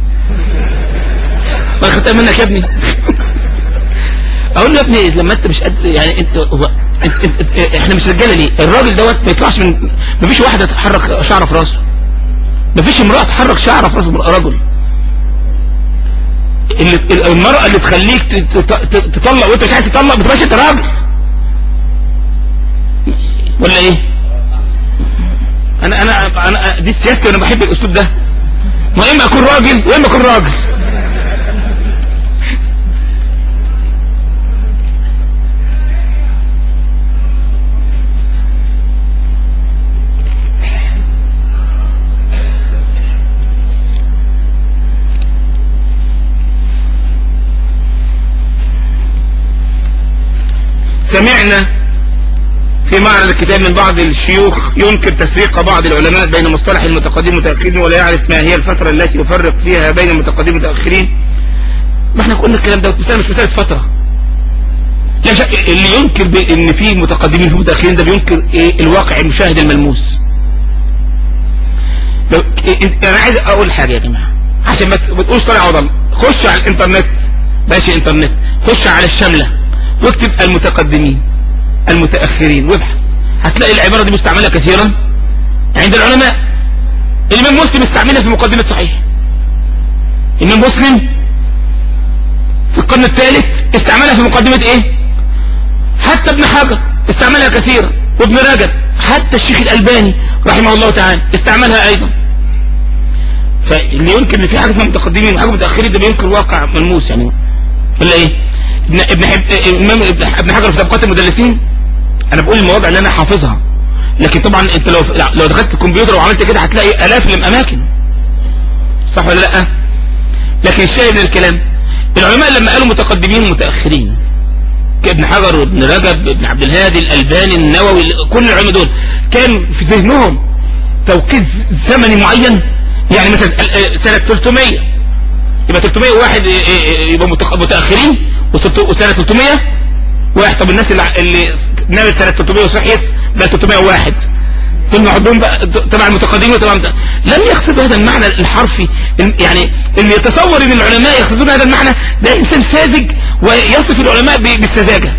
ما انا خدتها منك يا ابني. اقول له يا ابني لما انت مش قد يعني انت احنا مش رجاله ليه؟ الراجل دوت ما يطلعش من، مفيش واحده تتحرك شعره في راسه، مفيش امراه تحرك شعره في راس رجل. المرأة اللي تخليك تطلق وانت مش عايز تطلق ما تبقاش انت راجل ولا ايه؟ انا دي سياستي وانا بحب الاسلوب ده، ما اما اكون راجل واما اكون راجل. سمعنا في معرض الكتاب من بعض الشيوخ ينكر تفريق بعض العلماء بين مصطلح المتقدمين والمتأخرين ولا يعرف ما هي الفترة التي يفرق فيها بين المتقدمين والمتأخرين. ما احنا قلنا الكلام ده مش مسألة فترة. لا شك اللي ينكر ان في متقدمين وفي متأخرين ده بينكر ايه؟ الواقع المشاهد الملموس. انا عايز اقول حاجة يا جماعة عشان ما تقولش طالع عضل. خش على الانترنت، باشا انترنت، خش على الشاملة واكتب المتقدمين المتأخرين وابحث، هتلاقي العبارة دي مستعملة كثيرا عند العلماء. الإمام مسلم استعملها في مقدمة صحيح، الإمام مسلم في القرن الثالث استعملها في مقدمة ايه؟ حتى ابن حجر استعملها كثيرا، وابن رجب، حتى الشيخ الألباني رحمه الله تعالى استعملها ايضا. فاللي ينكر ان في حاجة اسمها متقدمين وحاجة متأخرين ده بينكر واقع ملموس يعني، ولا ايه؟ ابن حجر في طبقات المدلسين، انا بقول المواضع اللي انا حافظها، لكن طبعا انت لو دخلت الكمبيوتر وعملت كده هتلاقي الاف الاماكن، صح ولا لا؟ لكن الشاهد من الكلام العلماء لما قالوا متقدمين ومتأخرين كابن حجر وابن رجب ابن عبد الهادي الألباني النووي، كل العلماء دول كان في ذهنهم توقيت زمني معين. يعني مثلا سنة 300 يبقى 301 يبقى متأخرين، وسنة 300 واحد. طب الناس اللي نامت سنة 300 وصحيت بقى 301 دول نعدهم بقى تبع المتقدمين وتبع لم يقصد هذا المعنى الحرفي. يعني اللي يتصور ان العلماء يقصدون هذا المعنى ده انسان ساذج ويصف العلماء بالسذاجة.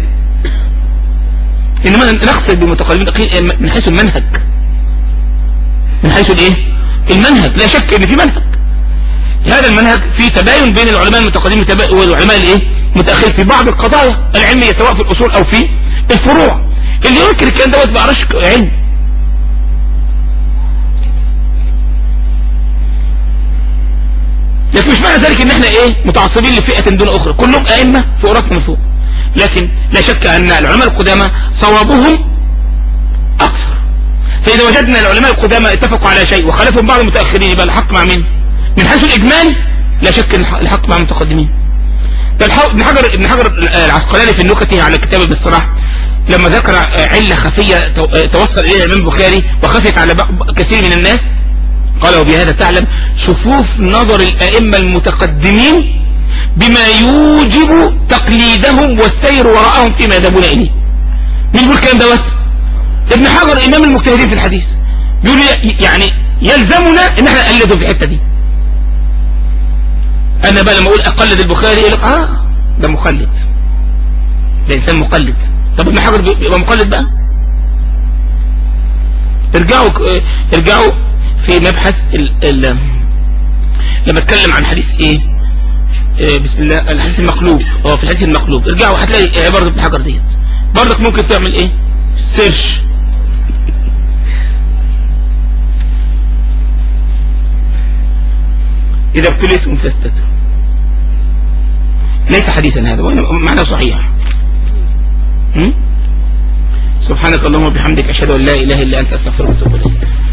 انما نقصد بالمتقدمين من حيث المنهج، من حيث الايه؟ المنهج. لا شك ان في منهج، هذا المنهج فيه تباين بين العلماء المتقدمين والعلماء الايه متأخرين في بعض القضايا العلمية سواء في الأصول أو في الفروع. اللي ينكر الكلام دوت بقى رشك علم. لكن مش معنى ذلك ان احنا ايه متعصبين لفئة دون اخرى، كلهم ائمة فوق راسنا من فوق. لكن لا شك ان العلماء القدامى صوابهم اكثر. فاذا وجدنا العلماء القدامى اتفقوا على شيء وخالفهم بعض المتأخرين يبقى الحق مع مين؟ من حيث الاجمال لا شك الحق مع المتقدمين. ابن حجر العسقلاني في النكته على كتاب بالاصطلاح لما ذكر علة خفية توصل اليها الامام البخاري وخفت على كثير من الناس قال وبهذا تعلم شفوف نظر الائمة المتقدمين بما يوجب تقليدهم والسير وراءهم فيما يذهبون اليه. مين بيقول الكلام دوت؟ ابن حجر امام المجتهدين في الحديث بيقول يعني يلزمنا ان احنا نقلده في الحته دي. انا بقى لما اقول اقلد البخاري يقول لك ده مقلد، ده انسان مقلد. طب ابن حجر بيبقى مقلد بقى؟ ارجعوا في مبحث لما اتكلم عن حديث ايه بسم الله الحديث المقلوب. في الحديث المقلوب ارجعوا هتلاقي عبارة ابن حجر ديت برضك ممكن تعمل ايه سيرش. اذا ابتليتم فاستتروا ليس حديثا هذا وإنما معناه صحيح. سبحانك اللهم وبحمدك اشهد ان لا اله الا انت استغفرك واتوب اليك.